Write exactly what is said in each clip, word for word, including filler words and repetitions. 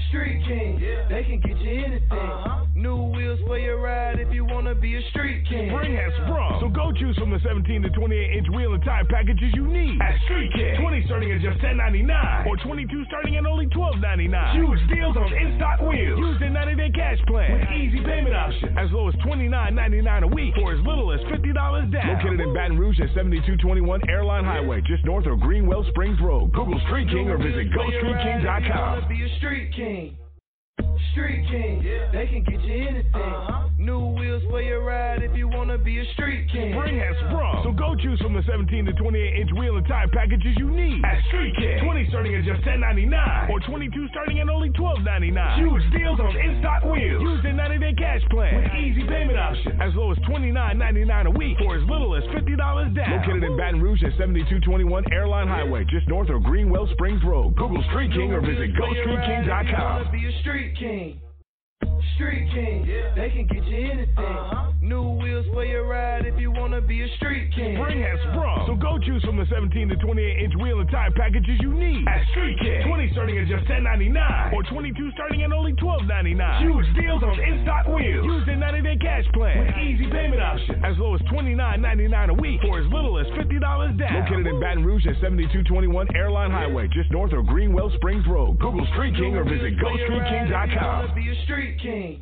Street King, yeah. They can get you anything. Uh-huh. New wheels for your ride if you wanna be a street king. Spring has sprung, so go choose from the seventeen to twenty-eight inch wheel and tire packages you need at Street King. twenty starting at just ten ninety-nine, or twenty-two starting at only twelve ninety-nine. Huge deals on in-stock wheels. Use their ninety day cash plan with easy payment options as low as twenty-nine ninety-nine a week or as little as fifty dollars down. Located in Baton Rouge at seventy-two twenty-one Airline Highway, just north of Greenwell Springs Road. Google Street King or visit go street king dot com. Be a street king. Street King, yeah. They can get you anything. Uh-huh. New wheels for your ride if you wanna be a street king. Spring has sprung, so go choose from the seventeen to twenty-eight inch wheel and tire packages you need at Street King. twenty starting at just ten ninety-nine, or twenty-two starting at only twelve ninety-nine. Huge deals on in-stock wheels. Use their ninety day cash plan with easy payment options as low as twenty-nine ninety-nine a week or as little as fifty dollars down. Located in Baton Rouge at seventy-two twenty-one Airline Highway, just north of Greenwell Springs Road. Google Street King or visit go street king dot com. Be a street king. Street King, yeah. They can get you anything. Uh-huh. New wheels for your ride if you wanna be a street king. Spring has sprung, so go choose from the seventeen to twenty-eight inch wheel and tire packages you need at Street King. twenty starting at just ten ninety-nine, or twenty-two starting at only twelve ninety-nine. Huge deals on in-stock wheels. Use their ninety day cash plan with easy payment options as low as twenty-nine ninety-nine a week or as little as fifty dollars down. Located in Baton Rouge at seventy-two twenty-one Airline Highway, just north of Greenwell Springs Road. Google Street King or visit go street king dot com. Be a street king.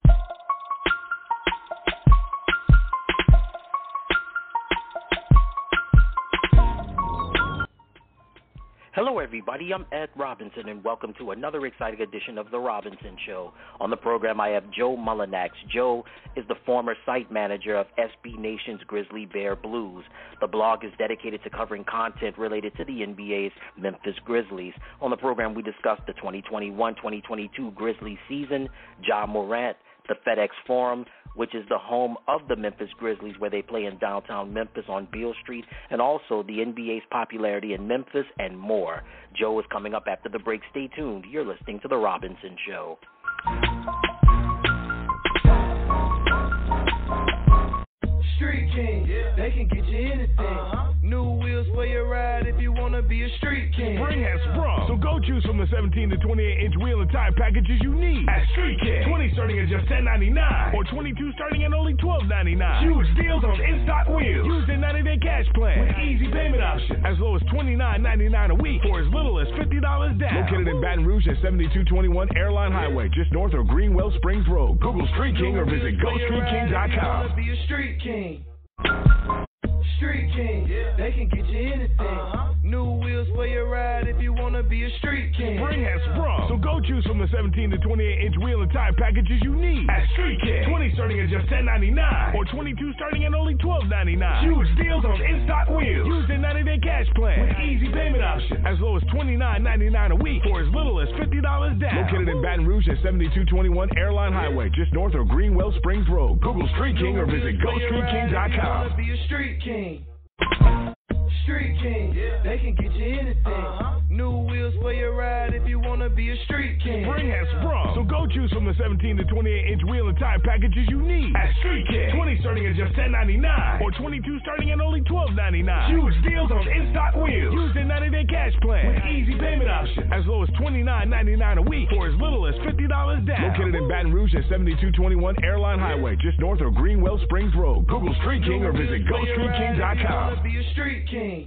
Hello, everybody. I'm Ed Robinson, and welcome to another exciting edition of The Robinson Show. On the program, I have Joe Mullinax. Joe is the former site manager of S B Nation's Grizzly Bear Blues. The blog is dedicated to covering content related to the N B A's Memphis Grizzlies. On the program, we discussed the twenty twenty-one twenty twenty-two Grizzlies season, Ja Morant, the FedEx Forum, which is the home of the Memphis Grizzlies, where they play in downtown Memphis on Beale Street, and also the N B A's popularity in Memphis and more. Joe is coming up after the break. Stay tuned. You're listening to The Robinson Show. Street King, yeah. They can get you anything. Uh-huh. New wheels for your ride if you wanna be a street king. Spring has sprung, so go choose from the seventeen to twenty-eight inch wheel and tire packages you need at Street King. twenty starting at just ten ninety-nine, or twenty-two starting at only twelve ninety-nine. Huge deals on in-stock wheels. Use their ninety day cash plan with easy payment options as low as twenty-nine ninety-nine a week or as little as fifty dollars down. Located in Baton Rouge at seventy-two twenty-one Airline Highway, just north of Greenwell Springs Road. Google Street King or visit go street king dot com. Be a street king. Street King, yeah. They can get you anything. Uh-huh. New wheels for your ride if you wanna be a street king. Spring has sprung, so go choose from the seventeen to twenty-eight inch wheel and tire packages you need at Street King. twenty starting at just ten ninety-nine, or twenty-two starting at only twelve ninety-nine. Huge deals on in-stock wheels. Use their ninety day cash plan with easy payment options as low as twenty-nine ninety-nine a week or as little as fifty dollars down. Located in Baton Rouge at seventy-two twenty-one Airline Highway, just north of Greenwell Springs Road. Google Street King or visit go street king dot com. Be a street king. Street King, yeah. They can get you anything. Uh-huh. New wheels for your ride if you wanna be a street king. Spring has sprung, so go choose from the seventeen to twenty-eight inch wheel and tire packages you need at Street King. twenty starting at just ten ninety-nine, or twenty-two starting at only twelve ninety-nine. Huge deals on in-stock wheels. Use their ninety day cash plan with easy payment options as low as twenty-nine ninety-nine a week or as little as fifty dollars down. Located in Baton Rouge at seventy-two twenty-one Airline Highway, just north of Greenwell Springs Road. Google Street King or visit go street king dot com. Be a street king.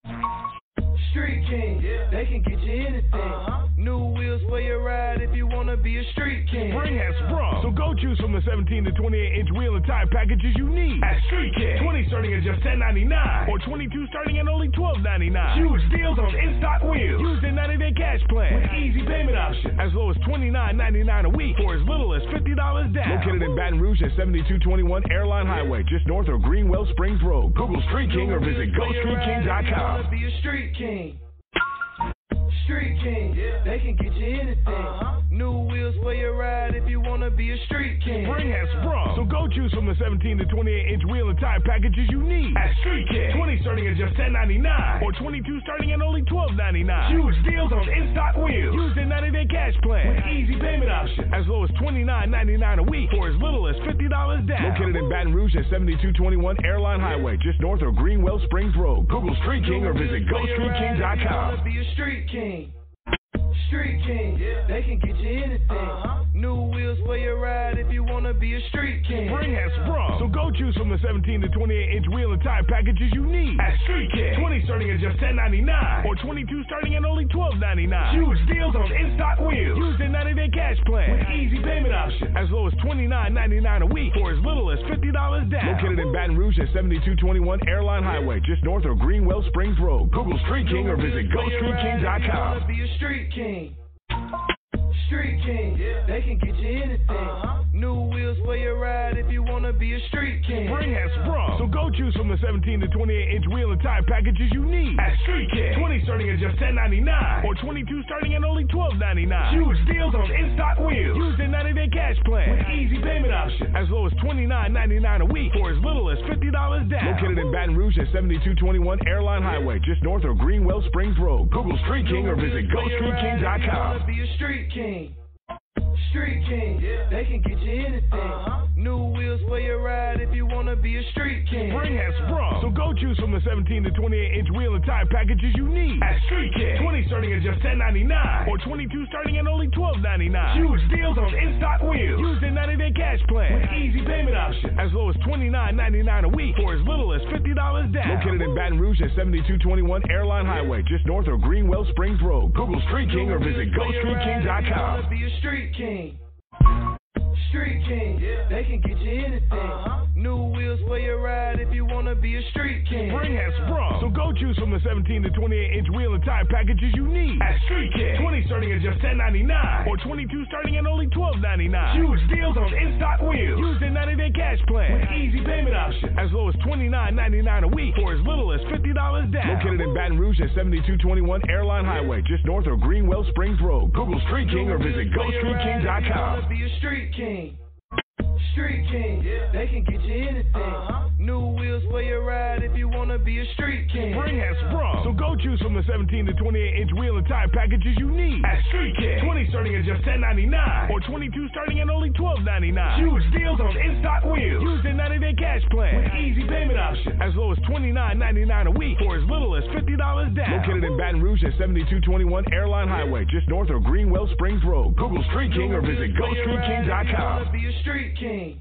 Street King, yeah. They can get you anything. Uh-huh. New wheels for your ride if you wanna be a street king. Spring has sprung, so go choose from the seventeen to twenty-eight inch wheel and tire packages you need at Street King. twenty starting at just ten ninety-nine, or twenty-two starting at only twelve ninety-nine. Huge deals on in-stock wheels. Use their ninety day cash plan with easy payment options as low as twenty-nine ninety-nine a week or as little as fifty dollars down. Located in Baton Rouge at seventy-two twenty-one Airline Highway, just north of Greenwell Springs Road. Google Street King or visit go street king dot com. Be a street king. Street King, yeah. They can get you anything. Uh-huh. New wheels for your ride if you wanna be a street king. Spring has sprung, so go choose from the seventeen to twenty-eight inch wheel and tire packages you need at Street King. twenty starting at just ten ninety-nine, or twenty-two starting at only twelve ninety-nine. Huge deals on in-stock wheels. Use their ninety day cash plan with easy payment options as low as twenty-nine ninety-nine a week or as little as fifty dollars down. Located in Baton Rouge at seventy-two twenty-one Airline Highway, just north of Greenwell Springs Road. Google Street King or visit go street king dot com. Be a street king. Street King, yeah. They can get you anything. be a street king. Spring has sprung, so go choose from the seventeen to twenty-eight inch wheel and tire packages you need at Street King. twenty starting at just ten ninety-nine or twenty-two starting at only twelve ninety-nine. Huge deals on in-stock wheels. Use their ninety day cash plan with easy payment options as low as twenty-nine ninety-nine a week or as little as fifty dollars down. Located in Baton Rouge at seventy-two twenty-one Airline Highway, just north of Greenwell Springs Road. Google Street King or visit go street king dot com. Be a street king. Street king, yeah. They can get you anything. Uh-huh. New wheels for your ride if you wanna be a street king. Spring has sprung, so go choose from the seventeen to twenty-eight inch wheel and tire packages you need at Street King. twenty starting at just ten ninety-nine or twenty-two starting at only twelve ninety-nine. Huge deals on in-stock wheels. Use their ninety day cash plan with easy payment options as low as twenty-nine ninety-nine a week or as little as fifty dollars down. Located in Baton Rouge at seventy-two twenty-one Airline Highway, just north of Greenwell Springs Road. Google Street King or visit go street king dot com. Be a street king. Street king, yeah. They can get you anything. Uh-huh. New wheels for your ride if you wanna be a street king. Spring has sprung, so go choose from the seventeen to twenty-eight inch wheel and tire packages you need at Street King. twenty starting at just ten ninety-nine or twenty-two starting at only twelve ninety-nine. Huge deals on in-stock wheels. Use their ninety day cash plan with easy payment options as low as twenty-nine ninety-nine a week or as little as fifty dollars down. Located in Baton Rouge at seventy-two twenty-one Airline Highway, just north of Greenwell Springs Road. Google Street King or visit go street king dot com. Be a street king. Street king, yeah. They can get you anything. Uh-huh. New wheels for your ride if you wanna be a street king. Spring has sprung, so go choose from the seventeen to twenty-eight inch wheel and tire packages you need at Street King. twenty starting at just ten ninety-nine or twenty-two starting at only twelve ninety-nine. Huge deals on in-stock wheels. Use their ninety day cash plan with easy payment options as low as twenty-nine ninety-nine a week or as little as fifty dollars down. Located in Baton Rouge at seventy-two twenty-one Airline Highway, just north of Greenwell Springs Road. Google Street King or visit go street king dot com. Be a street king. Street king, yeah. They can get you anything. Uh-huh. New wheels for your ride if you wanna be a street king. Spring has sprung, so go choose from the seventeen to twenty-eight inch wheel and tire packages you need at Street King. twenty starting at just ten ninety-nine or twenty-two starting at only twelve ninety-nine. Huge deals on in-stock wheels. Use their ninety day cash plan with easy payment options as low as twenty-nine ninety-nine a week or as little as fifty dollars down. Located in Baton Rouge at seventy-two twenty-one Airline Highway, just north of Greenwell Springs Road. Google Street King or visit go street king dot com. Be a street king.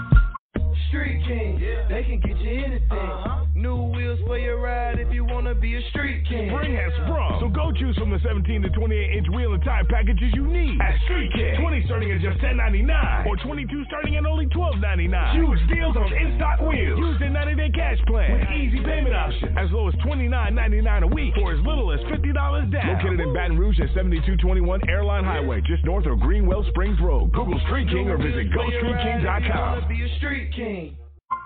Street king, yeah. They can get you anything. Uh-huh. New wheels for your ride if you wanna be a street king. Spring has sprung, so go choose from the seventeen to twenty-eight inch wheel and tire packages you need at Street King. twenty starting at just ten ninety-nine or twenty-two starting at only twelve ninety-nine. Huge deals on in-stock wheels. Use their ninety day cash plan with easy payment options as low as twenty-nine ninety-nine a week or as little as fifty dollars down. Located in Baton Rouge at seventy-two twenty-one Airline Highway, just north of Greenwell Springs Road. Google Street King or visit go street king dot com. Be a street king.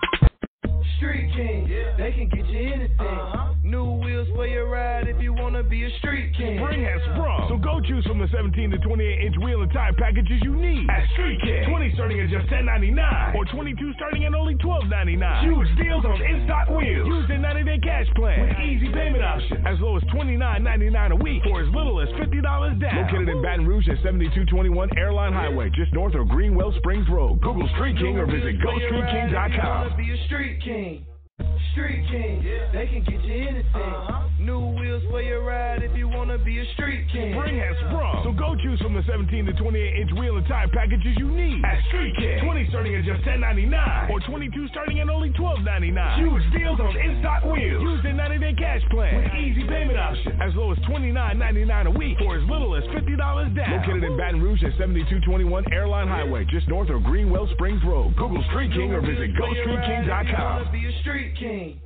Street king, yeah. They can get you anything. Uh-huh. New wheels for your ride if you wanna be a street king. Spring has sprung, so go choose from the seventeen to twenty-eight inch wheel and tire packages you need at Street King. twenty starting at just ten ninety-nine or twenty-two starting at only twelve ninety-nine. Huge deals on in-stock wheels. Use their ninety day cash plan with easy payment options as low as twenty-nine ninety-nine a week or as little as fifty dollars down. Located in Baton Rouge at seventy-two twenty-one Airline Highway, just north of Greenwell Springs Road. Google Street King or visit go street king dot com. Be a street king. Street king, yeah. They can get you anything. Uh-huh. New wheels for your ride if you wanna be a street king. Spring has sprung, so go choose from the seventeen to twenty-eight inch wheel and tire packages you need at Street King. twenty starting at just ten ninety-nine or twenty-two starting at only twelve ninety-nine. Huge deals on in-stock wheels. Use their ninety day cash plan with easy payment options as low as twenty-nine ninety-nine a week or as little as fifty dollars down. Located in Baton Rouge at seventy-two twenty-one Airline Highway, just north of Greenwell Springs Road. Google Street King or visit go street king dot com. Be a street king.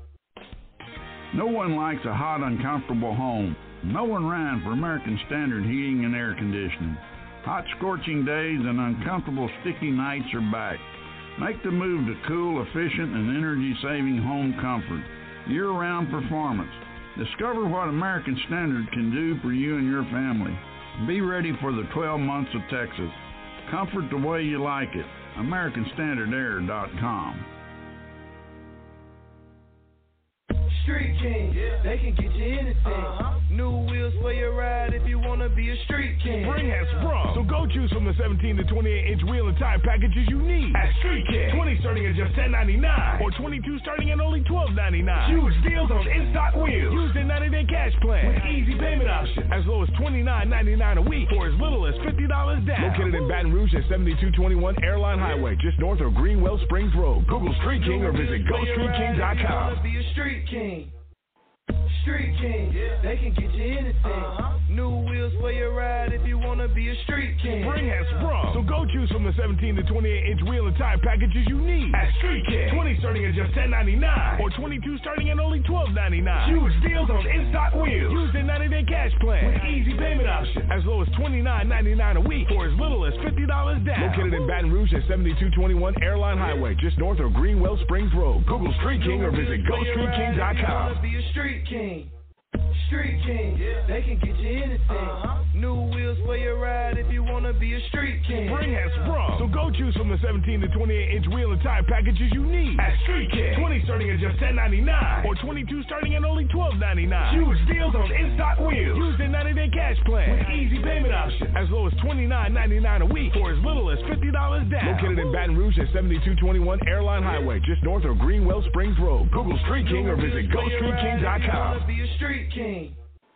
No one likes a hot, uncomfortable home. No one ran for American Standard Heating and Air Conditioning. Hot, scorching days and uncomfortable, sticky nights are back. Make the move to cool, efficient, and energy-saving home comfort. Year-round performance. Discover what American Standard can do for you and your family. Be ready for the twelve months of Texas. Comfort the way you like it. American Standard Air dot com. Street king, yeah. They can get you anything. Uh-huh. New wheels for your ride if you wanna be a street king. Spring has sprung, so go choose from the seventeen to twenty-eight inch wheel and tire packages you need at Street King. twenty starting at just ten ninety-nine or twenty-two starting at only twelve ninety-nine. Huge deals on in-stock wheels. Use their ninety day cash plan with easy payment options as low as twenty-nine ninety-nine a week for as little as fifty dollars down. Located in Baton Rouge at seventy-two twenty-one Airline Highway, just north of Greenwell Springs Road. Google Street King or visit go street king dot com. Be a Street King. Street King, yeah. They can get you anything. Uh-huh. New wheels for your ride if you want to be a Street King. Spring has sprung, so go choose from the seventeen to twenty-eight inch wheel and tire packages you need at Street King. twenty starting at just ten ninety-nine or twenty-two starting at only twelve ninety-nine. Huge deals on in-stock wheels. Use their ninety day cash plan with easy payment options as low as twenty-nine ninety-nine a week for as little as fifty dollars down. Located in Baton Rouge at seventy-two twenty-one Airline Highway, just north of Greenwell Springs Road. Google Street King or visit go street king dot com. Be a Street King. Street King, yeah. They can get you anything. Uh-huh. New wheels for your ride if you want to be a Street King. Spring has sprung, so go choose from the seventeen to twenty-eight inch wheel and tire packages you need at Street King. twenty starting at just ten ninety-nine or twenty-two starting at only twelve ninety-nine. Huge deals on in-stock wheels. Use their ninety day cash plan with easy payment options as low as twenty-nine ninety-nine a week for as little as fifty dollars down. Located in Baton Rouge at seventy-two twenty-one Airline Highway, just north of Greenwell Springs Road. Google Street King or visit go street king dot com. Be a Street King.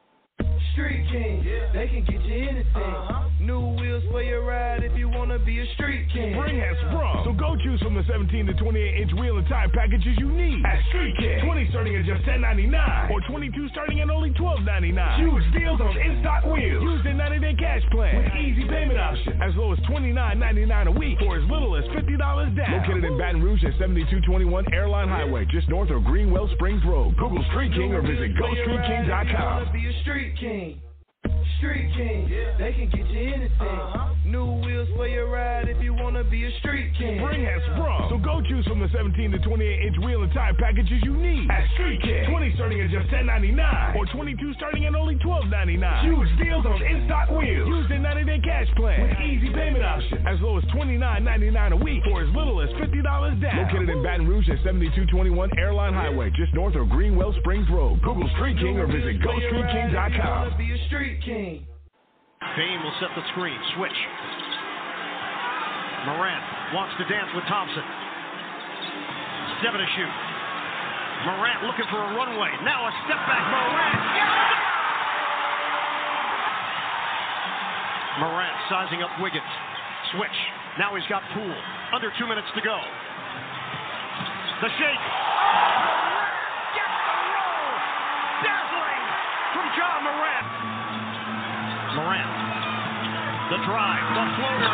Street King, yeah. They can get you anything. Uh-huh. New wheels for your ride if you want to be a Street King. Spring has sprung, so go choose from the seventeen to twenty-eight inch wheel and tire packages you need at Street King. twenty starting at just ten ninety-nine or twenty-two starting at only twelve ninety-nine. Huge deals on in-stock wheels. Use their ninety day cash plan with easy payment options as low as twenty-nine ninety-nine a week for as little as fifty dollars down. Located in Baton Rouge at seventy-two twenty-one Airline Highway, just north of Greenwell Springs Road. Google Street King or visit go street king dot com. Be a Street King. Street King, yeah. They can get you anything. Uh-huh. New wheels for your ride if you want to be a Street King. Spring has sprung, so go choose from the seventeen to twenty-eight inch wheel and tire packages you need at Street King. twenty starting at just ten ninety-nine or twenty-two starting at only twelve ninety-nine. Huge deals on in-stock wheels. Use their ninety day cash plan with easy payment options as low as twenty-nine ninety-nine a week for as little as fifty dollars down. Located in Baton Rouge at seventy-two twenty-one Airline Highway, just north of Greenwell Springs Road. Google Street King or visit go street king dot com. Be a Street King. Payne will set the screen. Switch. Morant wants to dance with Thompson. Seven to shoot. Morant looking for a runway. Now a step back. Morant. Yes! Morant sizing up Wiggins. Switch. Now he's got Poole. Under two minutes to go. The shake. Gets the roll. Dazzling from John Morant. Morant. The drive. The floater.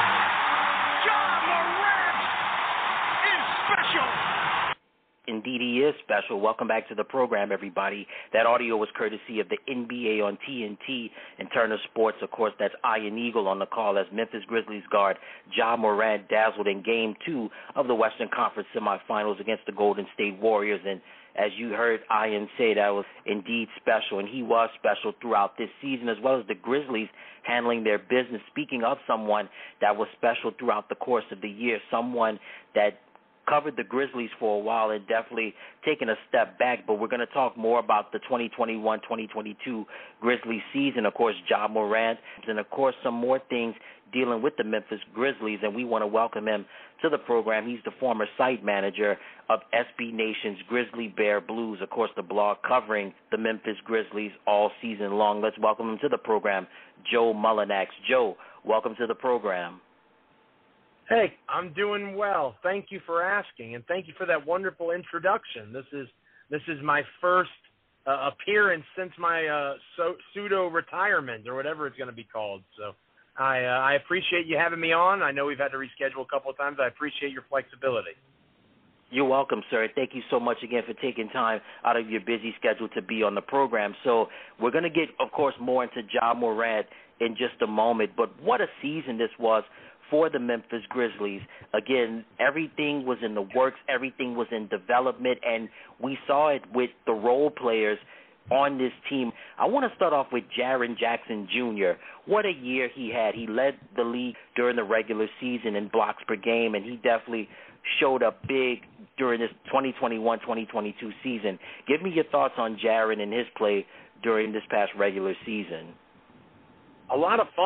John Morant is special. Indeed, he is special. Welcome back to the program, everybody. That audio was courtesy of the N B A on T N T and Turner Sports. Of course, that's Iron Eagle on the call as Memphis Grizzlies guard John Morant dazzled in Game two of the Western Conference semifinals against the Golden State Warriors. And as you heard Ian say, that was indeed special, and he was special throughout this season, as well as the Grizzlies handling their business. Speaking of someone that was special throughout the course of the year, someone that covered the Grizzlies for a while and definitely taken a step back, but we're going to talk more about the twenty twenty-one twenty twenty-two Grizzlies season, of course, John Morant, and, of course, some more things dealing with the Memphis Grizzlies, and we want to welcome him to the program. He's the former site manager of S B Nation's Grizzly Bear Blues, of course, the blog covering the Memphis Grizzlies all season long. Let's welcome him to the program, Joe Mullinax. Joe, welcome to the program. Hey, I'm doing well. Thank you for asking, and thank you for that wonderful introduction. This is this is my first uh, appearance since my uh, so, pseudo-retirement, or whatever it's going to be called. So I, uh, I appreciate you having me on. I know we've had to reschedule a couple of times. I appreciate your flexibility. You're welcome, sir. Thank you so much again for taking time out of your busy schedule to be on the program. So we're going to get, of course, more into John Morant in just a moment, but what a season this was for the Memphis Grizzlies. Again, everything was in the works, everything was in development, and we saw it with the role players on this team. I want to start off with Jaren Jackson Junior What a year he had. He led the league during the regular season in blocks per game, and he definitely showed up big during this twenty twenty-one twenty twenty-two season. Give me your thoughts on Jaren and his play during this past regular season. A lot of fun.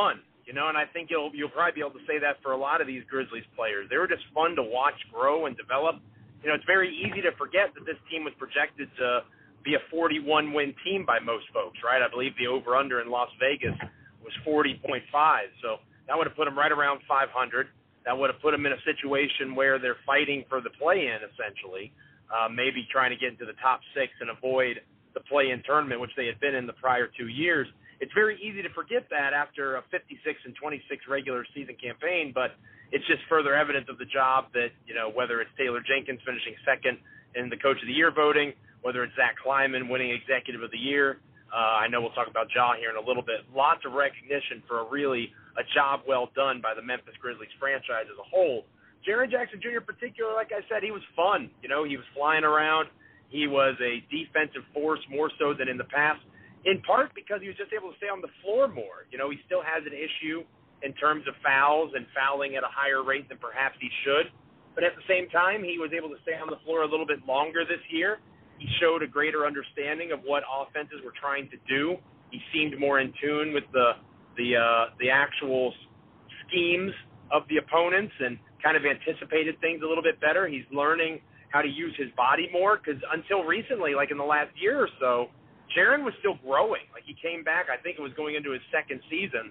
you know, and I think you'll you'll probably be able to say that for a lot of these Grizzlies players. They were just fun to watch grow and develop. You know, it's very easy to forget that this team was projected to be a forty-one win team by most folks, right? I believe the over-under in Las Vegas was forty point five, so that would have put them right around five hundred. That would have put them in a situation where they're fighting for the play-in, essentially, uh, maybe trying to get into the top six and avoid the play-in tournament, which they had been in the prior two years. It's very easy to forget that after a fifty-six and twenty-six regular season campaign, but it's just further evidence of the job that, you know, whether it's Taylor Jenkins finishing second in the Coach of the Year voting, whether it's Zach Kleiman winning Executive of the Year. Uh, I know we'll talk about Ja here in a little bit. Lots of recognition for a really a job well done by the Memphis Grizzlies franchise as a whole. Jaren Jackson Junior in particular, like I said, he was fun. You know, he was flying around. He was a defensive force more so than in the past, in part because he was just able to stay on the floor more. You know, he still has an issue in terms of fouls and fouling at a higher rate than perhaps he should. But at the same time, he was able to stay on the floor a little bit longer this year. He showed a greater understanding of what offenses were trying to do. He seemed more in tune with the the uh, the actual schemes of the opponents and kind of anticipated things a little bit better. He's learning how to use his body more because until recently, like in the last year or so, Jaren was still growing. Like he came back, I think it was going into his second season,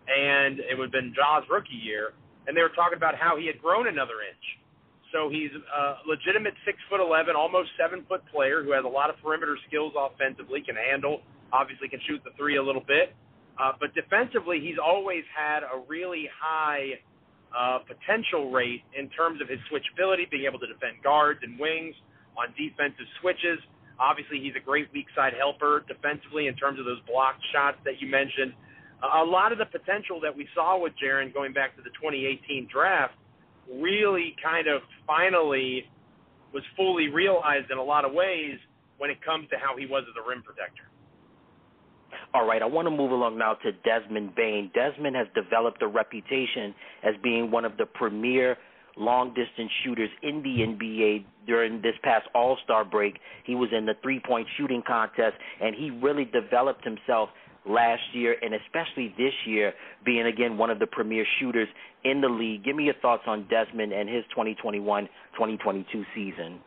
and it would have been Ja's rookie year, and they were talking about how he had grown another inch. So he's a legitimate six foot eleven, almost seven foot player who has a lot of perimeter skills offensively, can handle, obviously can shoot the three a little bit. Uh, but defensively, he's always had a really high uh, potential rate in terms of his switchability, being able to defend guards and wings on defensive switches. Obviously, he's a great weak side helper defensively in terms of those blocked shots that you mentioned. Uh, a lot of the potential that we saw with Jaren going back to the twenty eighteen draft really kind of finally was fully realized in a lot of ways when it comes to how he was as a rim protector. All right, I want to move along now to Desmond Bane. Desmond has developed a reputation as being one of the premier long-distance shooters in the N B A during this past All-Star break. He was in the three-point shooting contest, and he really developed himself last year and especially this year, being, again, one of the premier shooters in the league. Give me your thoughts on Desmond and his twenty twenty-one twenty twenty-two season.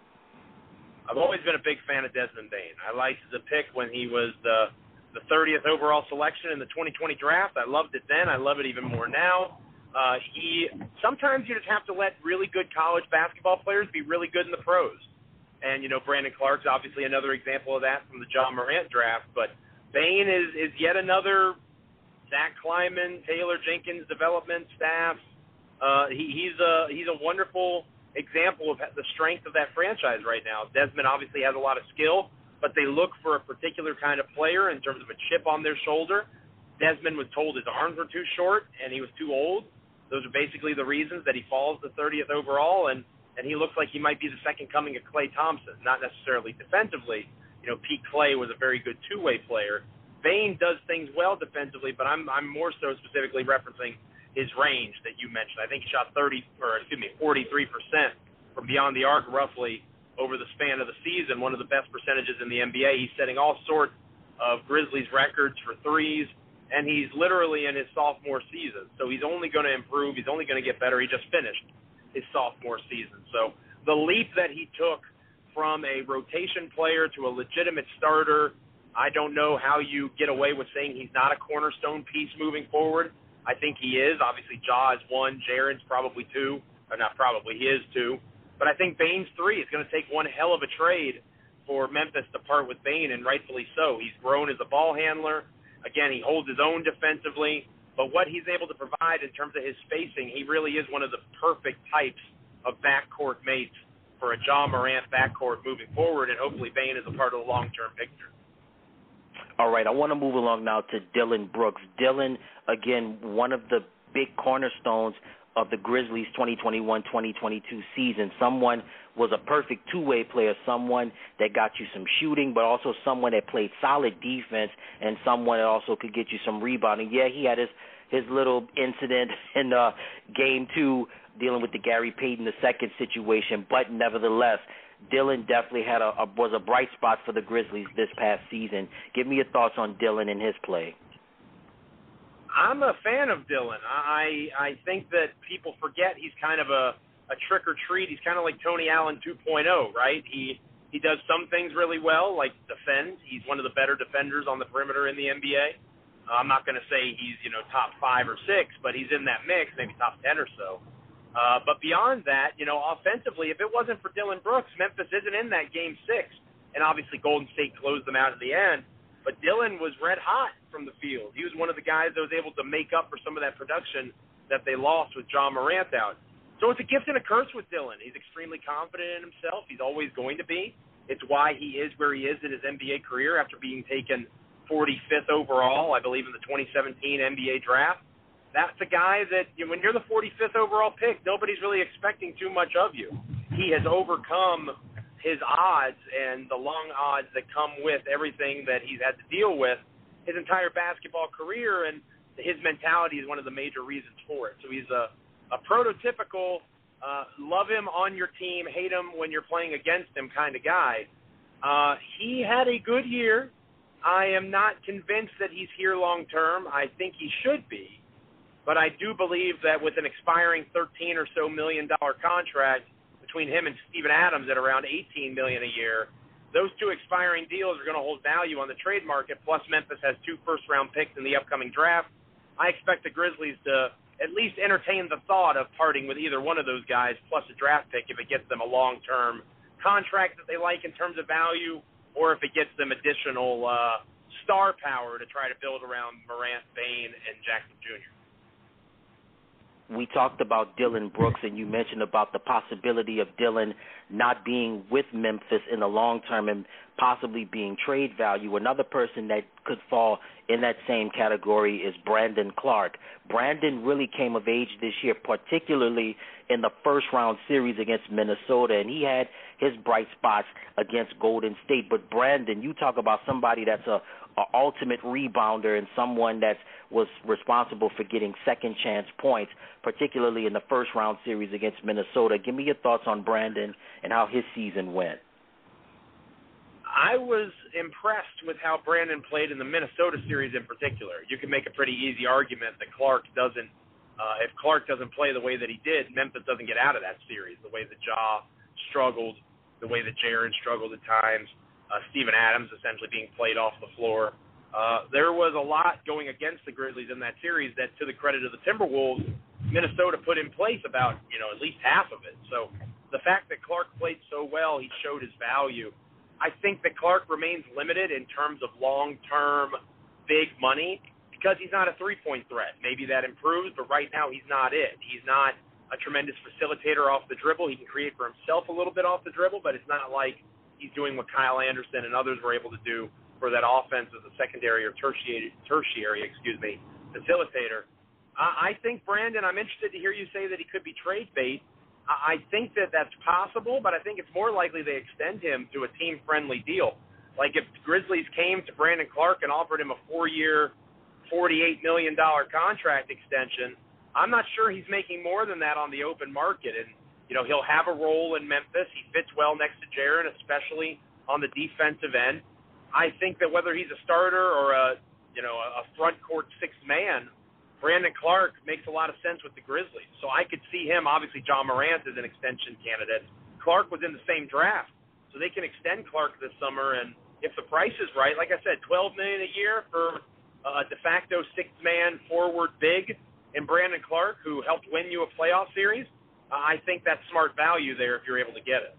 I've always been a big fan of Desmond Bane. I liked the pick when he was the the thirtieth overall selection in the twenty twenty draft. I loved it then. I love it even more now. Uh, he sometimes you just have to let really good college basketball players be really good in the pros. And, you know, Brandon Clark's obviously another example of that from the Ja Morant draft. But Bane is, is yet another Zach Kleiman, Taylor Jenkins development staff. Uh, he, he's a he's a wonderful example of the strength of that franchise right now. Desmond obviously has a lot of skill, but they look for a particular kind of player in terms of a chip on their shoulder. Desmond was told his arms were too short and he was too old. Those are basically the reasons that he falls to thirtieth overall, and, and he looks like he might be the second coming of Klay Thompson, not necessarily defensively. You know, Pete Clay was a very good two-way player. Bane does things well defensively, but I'm I'm more so specifically referencing his range that you mentioned. I think he shot thirty, or excuse me, forty-three percent from beyond the arc roughly over the span of the season, one of the best percentages in the N B A. He's setting all sorts of Grizzlies records for threes, and he's literally in his sophomore season. So he's only going to improve. He's only going to get better. He just finished his sophomore season. So the leap that he took from a rotation player to a legitimate starter, I don't know how you get away with saying he's not a cornerstone piece moving forward. I think he is. Obviously, Ja is one. Jaren's probably two. Or not probably, he is two. But I think Bane's three is going to take one hell of a trade for Memphis to part with Bane, and rightfully so. He's grown as a ball handler. Again, he holds his own defensively. But what he's able to provide in terms of his spacing, he really is one of the perfect types of backcourt mates for a Ja Morant backcourt moving forward, and hopefully Bane is a part of the long-term picture. All right, I want to move along now to Dillon Brooks. Dillon, again, one of the big cornerstones of the Grizzlies' twenty twenty-one twenty twenty-two season. Someone was a perfect two-way player, someone that got you some shooting, but also someone that played solid defense and someone that also could get you some rebounding. Yeah, he had his, his little incident in uh, game two dealing with the Gary Payton the second situation, but nevertheless, Dillon definitely had a, a was a bright spot for the Grizzlies this past season. Give me your thoughts on Dillon and his play. I'm a fan of Dillon. I I think that people forget he's kind of a, a trick or treat. He's kind of like Tony Allen two point oh, right? He he does some things really well, like defend. He's one of the better defenders on the perimeter in the N B A. Uh, I'm not going to say he's, you know, top five or six, but he's in that mix, maybe top ten or so. Uh, but beyond that, you know, offensively, if it wasn't for Dillon Brooks, Memphis isn't in that game six. And obviously Golden State closed them out at the end. But Dillon was red hot from the field. He was one of the guys that was able to make up for some of that production that they lost with John Morant out. So it's a gift and a curse with Dillon. He's extremely confident in himself. He's always going to be. It's why he is where he is in his N B A career after being taken forty-fifth overall, I believe, in the twenty seventeen N B A draft. That's a guy that, you know, when you're the forty-fifth overall pick, nobody's really expecting too much of you. He has overcome his odds and the long odds that come with everything that he's had to deal with his entire basketball career, and his mentality is one of the major reasons for it. So he's a, a prototypical uh, love him on your team, hate him when you're playing against him kind of guy. Uh, he had a good year. I am not convinced that he's here long term. I think he should be. But I do believe that with an expiring thirteen or so million dollar contract between him and Steven Adams at around eighteen million dollars a year, those two expiring deals are going to hold value on the trade market, plus Memphis has two first-round picks in the upcoming draft. I expect the Grizzlies to at least entertain the thought of parting with either one of those guys, plus a draft pick if it gets them a long-term contract that they like in terms of value, or if it gets them additional uh, star power to try to build around Morant, Bane, and Jackson Junior We talked about Dillon Brooks, and you mentioned about the possibility of Dillon not being with Memphis in the long term and possibly being trade value. Another person that could fall in that same category is Brandon Clarke. Brandon really came of age this year, particularly in the first-round series against Minnesota, and he had his bright spots against Golden State. But Brandon, you talk about somebody that's a An ultimate rebounder and someone that was responsible for getting second chance points, particularly in the first round series against Minnesota. Give me your thoughts on Brandon and how his season went. I was impressed with how Brandon played in the Minnesota series in particular. You can make a pretty easy argument that Clarke doesn't, uh, if Clarke doesn't play the way that he did, Memphis doesn't get out of that series, the way that Ja struggled, the way that Jaren struggled at times. Uh, Steven Adams essentially being played off the floor. Uh, there was a lot going against the Grizzlies in that series that, to the credit of the Timberwolves, Minnesota put in place about, you know, at least half of it. So the fact that Clarke played so well, he showed his value. I think that Clarke remains limited in terms of long-term big money because he's not a three-point threat. Maybe that improves, but right now he's not it. He's not a tremendous facilitator off the dribble. He can create for himself a little bit off the dribble, but it's not like he's doing what Kyle Anderson and others were able to do for that offense as a secondary or tertiary, tertiary, excuse me, facilitator. I, I think, Brandon, I'm interested to hear you say that he could be trade bait. I, I think that that's possible, but I think it's more likely they extend him to a team-friendly deal. Like if the Grizzlies came to Brandon Clarke and offered him a four-year, forty-eight million dollars contract extension, I'm not sure he's making more than that on the open market. And you know, he'll have a role in Memphis. He fits well next to Jaren, especially on the defensive end. I think that whether he's a starter or a, you know, a front court sixth man, Brandon Clarke makes a lot of sense with the Grizzlies. So I could see him, obviously John Morant is an extension candidate. Clarke was in the same draft. So they can extend Clarke this summer, and if the price is right, like I said, twelve million dollars a year for a de facto sixth man forward big in Brandon Clarke, who helped win you a playoff series, I think that's smart value there if you're able to get it.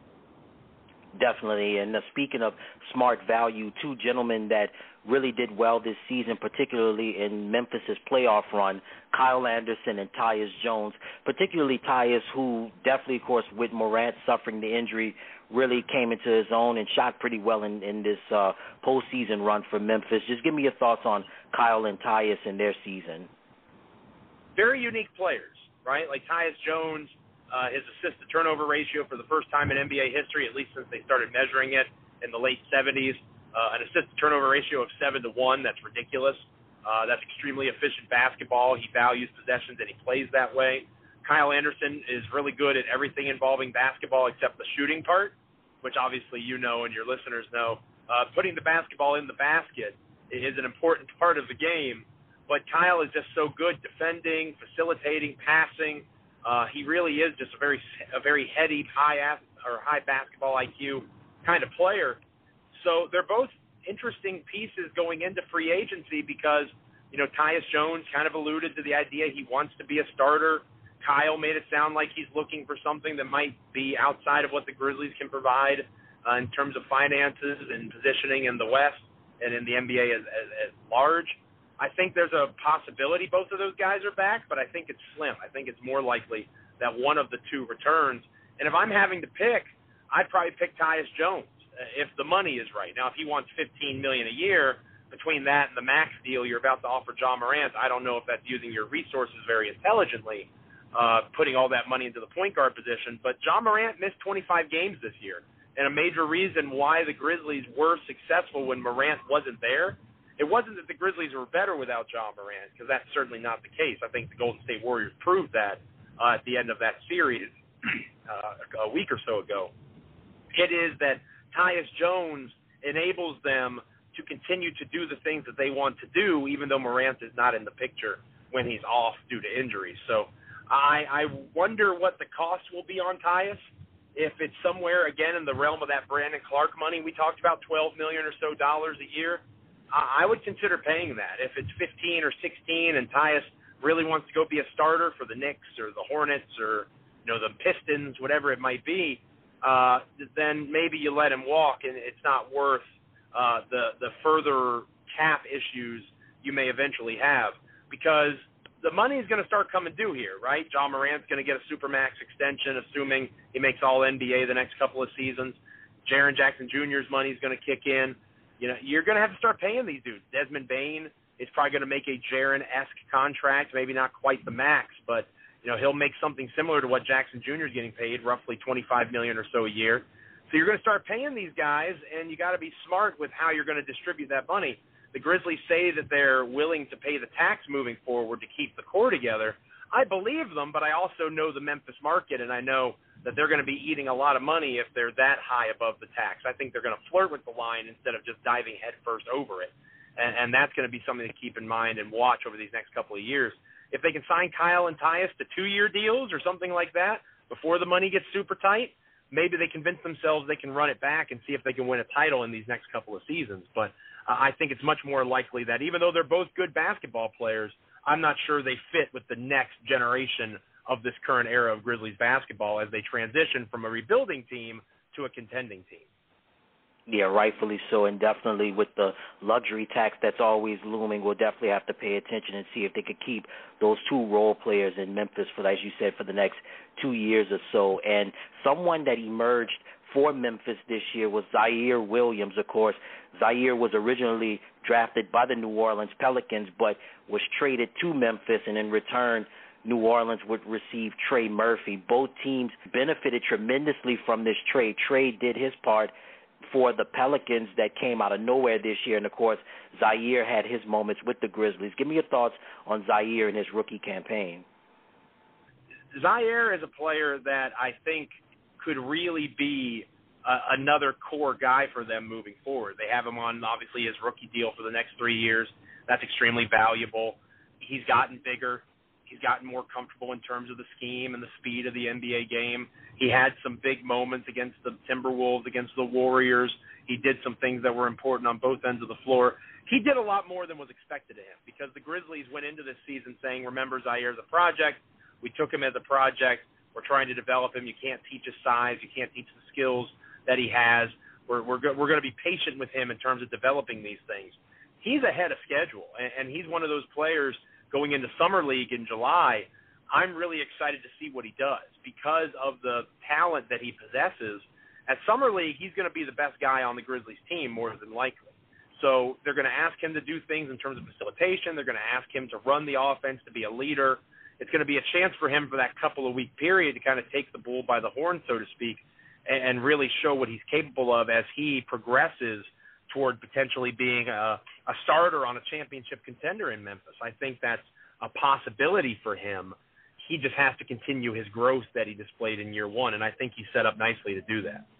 Definitely. And uh, speaking of smart value, two gentlemen that really did well this season, particularly in Memphis's playoff run, Kyle Anderson and Tyus Jones, particularly Tyus, who definitely, of course, with Morant suffering the injury, really came into his own and shot pretty well in, in this uh, postseason run for Memphis. Just give me your thoughts on Kyle and Tyus and their season. Very unique players. Right, like Tyus Jones, uh, his assist-to-turnover ratio for the first time in N B A history, at least since they started measuring it in the late seventies, uh, an assist-to-turnover ratio of seven to one. That's ridiculous. Uh, that's extremely efficient basketball. He values possessions, and he plays that way. Kyle Anderson is really good at everything involving basketball except the shooting part, which obviously you know and your listeners know. Uh, putting the basketball in the basket is an important part of the game. but Kyle is just so good defending, facilitating, passing. Uh, he really is just a very a very heady, high or high basketball I Q kind of player. So they're both interesting pieces going into free agency because, you know, Tyus Jones kind of alluded to the idea he wants to be a starter. Kyle made it sound like he's looking for something that might be outside of what the Grizzlies can provide uh, in terms of finances and positioning in the West and in the N B A as, as, as large. I think there's a possibility both of those guys are back, but I think it's slim. I think it's more likely that one of the two returns. And if I'm having to pick, I'd probably pick Tyus Jones if the money is right. Now, if he wants fifteen million dollars a year, between that and the max deal you're about to offer Ja Morant, I don't know if that's using your resources very intelligently, uh, putting all that money into the point guard position. But Ja Morant missed twenty-five games this year, and a major reason why the Grizzlies were successful when Morant wasn't there, it wasn't that the Grizzlies were better without Ja Morant, because that's certainly not the case. I think the Golden State Warriors proved that uh, at the end of that series uh, a week or so ago. It is that Tyus Jones enables them to continue to do the things that they want to do, even though Morant is not in the picture when he's off due to injury. So I, I wonder what the cost will be on Tyus. If it's somewhere, again, in the realm of that Brandon Clark money we talked about, twelve million dollars or so dollars a year, I would consider paying that. If it's fifteen or sixteen and Tyus really wants to go be a starter for the Knicks or the Hornets or, you know, the Pistons, whatever it might be, uh, then maybe you let him walk, and it's not worth uh, the the further cap issues you may eventually have, because the money is going to start coming due here, right? Ja Morant's going to get a Supermax extension, assuming he makes all N B A the next couple of seasons. Jaren Jackson Junior's money is going to kick in. You know, you're going to have to start paying these dudes. Desmond Bane is probably going to make a Jaren-esque contract, maybe not quite the max, but you know, he'll make something similar to what Jackson Junior is getting paid, roughly twenty-five million dollars or so a year. So you're going to start paying these guys, and you got to be smart with how you're going to distribute that money. The Grizzlies say that they're willing to pay the tax moving forward to keep the core together. I believe them, but I also know the Memphis market, and I know that they're going to be eating a lot of money if they're that high above the tax. I think they're going to flirt with the line instead of just diving headfirst over it, and, and that's going to be something to keep in mind and watch over these next couple of years. If they can sign Kyle and Tyus to two-year deals or something like that before the money gets super tight, maybe they convince themselves they can run it back and see if they can win a title in these next couple of seasons. But uh, I think it's much more likely that even though they're both good basketball players, I'm not sure they fit with the next generation of this current era of Grizzlies basketball as they transition from a rebuilding team to a contending team. Yeah, rightfully so, and definitely with the luxury tax that's always looming, we'll definitely have to pay attention and see if they could keep those two role players in Memphis for, as you said, for the next two years or so. And someone that emerged for Memphis this year was Zaire Williams, of course. Zaire was originally drafted by the New Orleans Pelicans, but was traded to Memphis, and in return, New Orleans would receive Trey Murphy. Both teams benefited tremendously from this trade. Trey did his part for the Pelicans that came out of nowhere this year, and, of course, Zaire had his moments with the Grizzlies. Give me your thoughts on Zaire and his rookie campaign. Zaire is a player that I think could really be uh, another core guy for them moving forward. They have him on, obviously, his rookie deal for the next three years. That's extremely valuable. He's gotten bigger. He's gotten more comfortable in terms of the scheme and the speed of the N B A game. He had some big moments against the Timberwolves, against the Warriors. He did some things that were important on both ends of the floor. He did a lot more than was expected of him because the Grizzlies went into this season saying, remember, Zaire's a project. We took him as a project. We're trying to develop him. You can't teach his size. You can't teach the skills that he has. We're, we're, go- we're going to be patient with him in terms of developing these things. He's ahead of schedule, and, and he's one of those players going into Summer League in July. I'm really excited to see what he does because of the talent that he possesses. At Summer League, he's going to be the best guy on the Grizzlies team more than likely. So they're going to ask him to do things in terms of facilitation. They're going to ask him to run the offense, to be a leader. It's going to be a chance for him for that couple of week period to kind of take the bull by the horn, so to speak, and, and really show what he's capable of as he progresses toward potentially being a, a starter on a championship contender in Memphis. I think that's a possibility for him. He just has to continue his growth that he displayed in year one, and I think he's set up nicely to do that.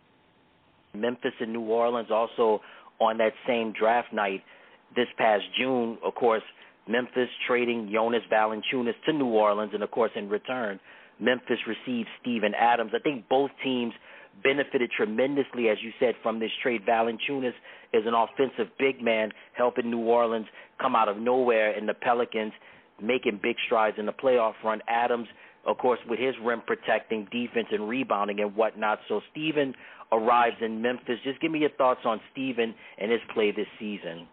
Memphis and New Orleans also on that same draft night this past June, of course, Memphis trading Jonas Valanciunas to New Orleans, and, of course, in return, Memphis received Steven Adams. I think both teams benefited tremendously, as you said, from this trade. Valanciunas is an offensive big man helping New Orleans come out of nowhere, and the Pelicans making big strides in the playoff run. Adams, of course, with his rim-protecting defense and rebounding and whatnot. So Steven arrives in Memphis. Just give me your thoughts on Steven and his play this season.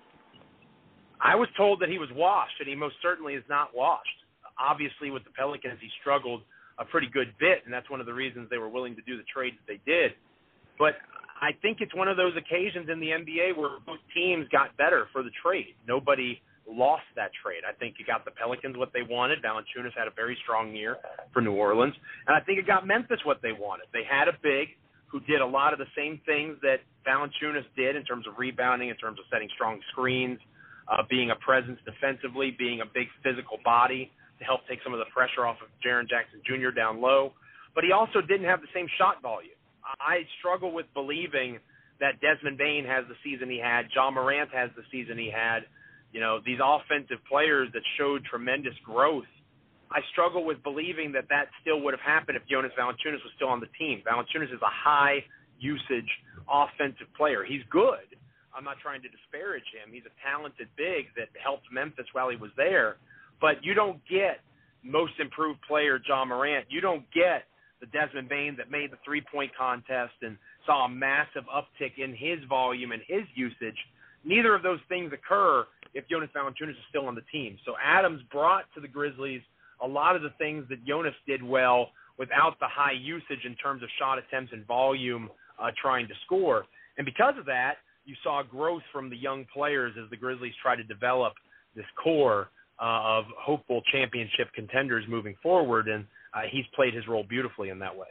I was told that he was washed, and he most certainly is not washed. Obviously, with the Pelicans, he struggled a pretty good bit, and that's one of the reasons they were willing to do the trade that they did. But I think it's one of those occasions in the N B A where both teams got better for the trade. Nobody lost that trade. I think it got the Pelicans what they wanted. Valanciunas had a very strong year for New Orleans. And I think it got Memphis what they wanted. They had a big who did a lot of the same things that Valanciunas did in terms of rebounding, in terms of setting strong screens, uh, being a presence defensively, being a big physical body to help take some of the pressure off of Jaren Jackson Junior down low. But he also didn't have the same shot volume. I struggle with believing that Desmond Bane has the season he had, Ja Morant has the season he had. You know, these offensive players that showed tremendous growth. I struggle with believing that that still would have happened if Jonas Valanciunas was still on the team. Valanciunas is a high-usage offensive player. He's good. I'm not trying to disparage him. He's a talented big that helped Memphis while he was there. But you don't get most improved player Ja Morant. You don't get the Desmond Bane that made the three-point contest and saw a massive uptick in his volume and his usage. Neither of those things occur if Jonas Valanciunas is still on the team. So Adams brought to the Grizzlies a lot of the things that Jonas did well without the high usage in terms of shot attempts and volume uh, trying to score. And because of that, you saw growth from the young players as the Grizzlies try to develop this core uh, of hopeful championship contenders moving forward, and uh, he's played his role beautifully in that way.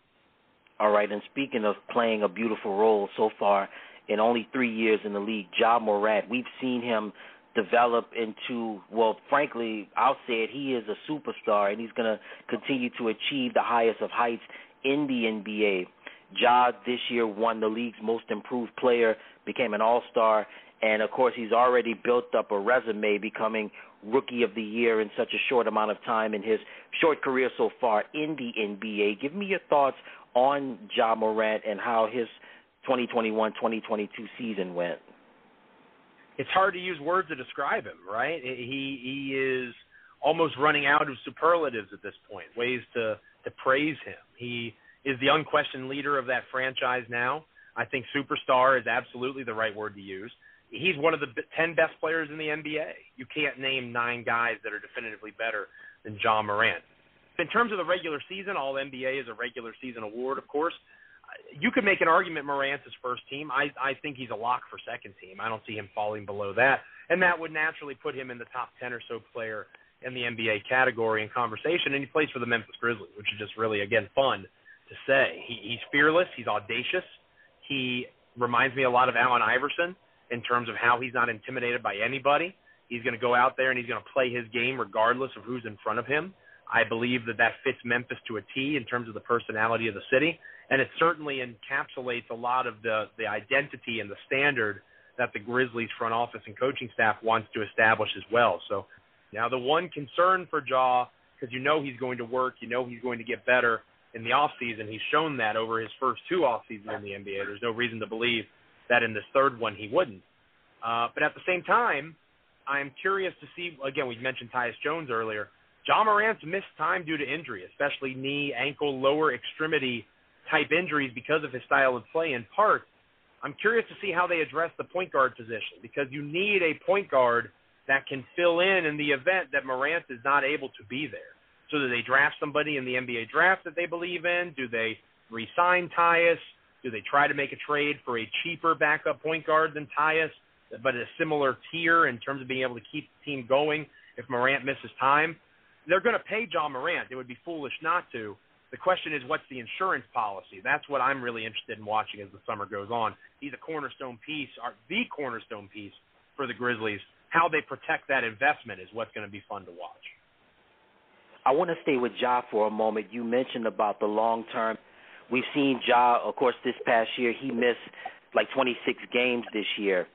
All right, and speaking of playing a beautiful role so far in only three years in the league, Ja Morant, we've seen him develop into, well, frankly, I'll say it, he is a superstar, and he's going to continue to achieve the highest of heights in the N B A. Ja this year won the league's most improved player, became an all-star, and, of course, he's already built up a resume becoming Rookie of the Year in such a short amount of time in his short career so far in the N B A. Give me your thoughts on Ja Morant and how his twenty twenty-one twenty twenty-two season went. It's hard to use words to describe him, right? He he is almost running out of superlatives at this point, ways to, to praise him. He is the unquestioned leader of that franchise now. I think superstar is absolutely the right word to use. He's one of the ten best players in the N B A. You can't name nine guys that are definitively better than Ja Morant. In terms of the regular season, all N B A is a regular season award, of course. You could make an argument Morant's his first team. I, I think he's a lock for second team. I don't see him falling below that. And that would naturally put him in the top ten or so player in the N B A category in conversation. And he plays for the Memphis Grizzlies, which is just really, again, fun to say. He, he's fearless. He's audacious. He reminds me a lot of Allen Iverson in terms of how he's not intimidated by anybody. He's going to go out there and he's going to play his game regardless of who's in front of him. I believe that that fits Memphis to a T in terms of the personality of the city, and it certainly encapsulates a lot of the, the identity and the standard that the Grizzlies front office and coaching staff wants to establish as well. So now the one concern for Ja, because you know he's going to work, you know he's going to get better in the offseason. He's shown that over his first two off seasons in the N B A. There's no reason to believe that in this third one he wouldn't. Uh, but at the same time, I'm curious to see, again, we mentioned Tyus Jones earlier. Ja Morant's missed time due to injury, especially knee, ankle, lower extremity type injuries because of his style of play in part. I'm curious to see how they address the point guard position, because you need a point guard that can fill in in the event that Morant is not able to be there. So do they draft somebody in the N B A draft that they believe in? Do they re-sign Tyus? Do they try to make a trade for a cheaper backup point guard than Tyus, but a similar tier in terms of being able to keep the team going if Morant misses time? They're going to pay Ja Morant. It would be foolish not to. The question is, what's the insurance policy? That's what I'm really interested in watching as the summer goes on. He's a cornerstone piece, or the cornerstone piece for the Grizzlies. How they protect that investment is what's going to be fun to watch. I want to stay with Ja for a moment. You mentioned about the long term. We've seen Ja, of course, this past year, he missed like twenty-six games this year.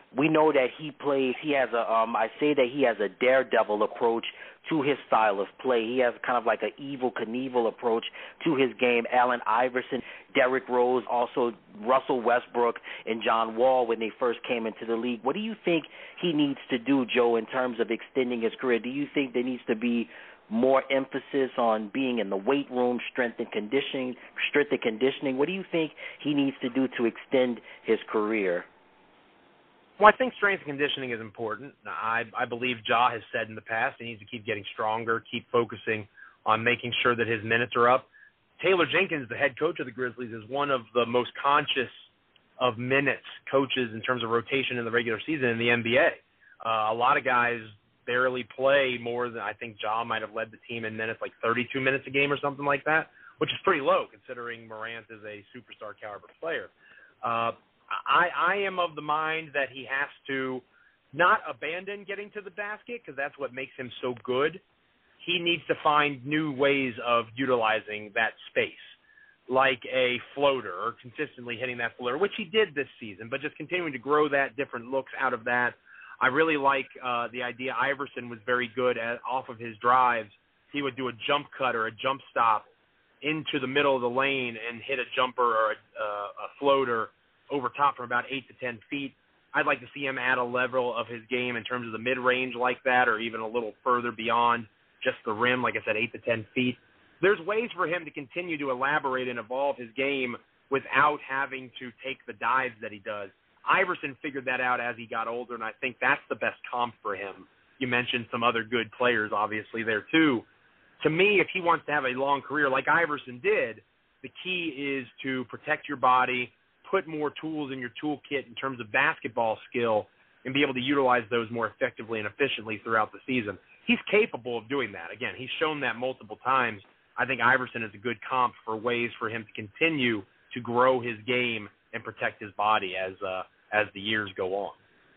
we know that he plays, he has a, um, I say that he has a daredevil approach to his style of play. He has kind of like an Evel Knievel approach to his game. Allen Iverson, Derrick Rose, also Russell Westbrook, and John Wall when they first came into the league. What do you think he needs to do, Joe, in terms of extending his career? Do you think there needs to be more emphasis on being in the weight room, strength and conditioning, strength and conditioning? What do you think he needs to do to extend his career? Well, I think strength and conditioning is important. I, I believe Ja has said in the past he needs to keep getting stronger, keep focusing on making sure that his minutes are up. Taylor Jenkins, the head coach of the Grizzlies, is one of the most conscious of minutes coaches in terms of rotation in the regular season in the N B A. Uh, a lot of guys barely play more than, I think Ja might have led the team in minutes, like thirty-two minutes a game or something like that, which is pretty low considering Morant is a superstar caliber player. Uh, I, I am of the mind that he has to not abandon getting to the basket because that's what makes him so good. He needs to find new ways of utilizing that space, like a floater or consistently hitting that floater, which he did this season, but just continuing to grow that, different looks out of that. I really like uh, the idea Iverson was very good at off of his drives. He would do a jump cut or a jump stop into the middle of the lane and hit a jumper or a, uh, a floater over top from about eight to ten feet. I'd like to see him add a level of his game in terms of the mid-range like that, or even a little further beyond just the rim, like I said, eight to ten feet. There's ways for him to continue to elaborate and evolve his game without having to take the dives that he does. Iverson figured that out as he got older, and I think that's the best comp for him. You mentioned some other good players, obviously, there too. To me, if he wants to have a long career like Iverson did, the key is to protect your body, put more tools in your toolkit in terms of basketball skill, and be able to utilize those more effectively and efficiently throughout the season. He's capable of doing that. Again, he's shown that multiple times. I think Iverson is a good comp for ways for him to continue to grow his game and protect his body as uh, as the years go on.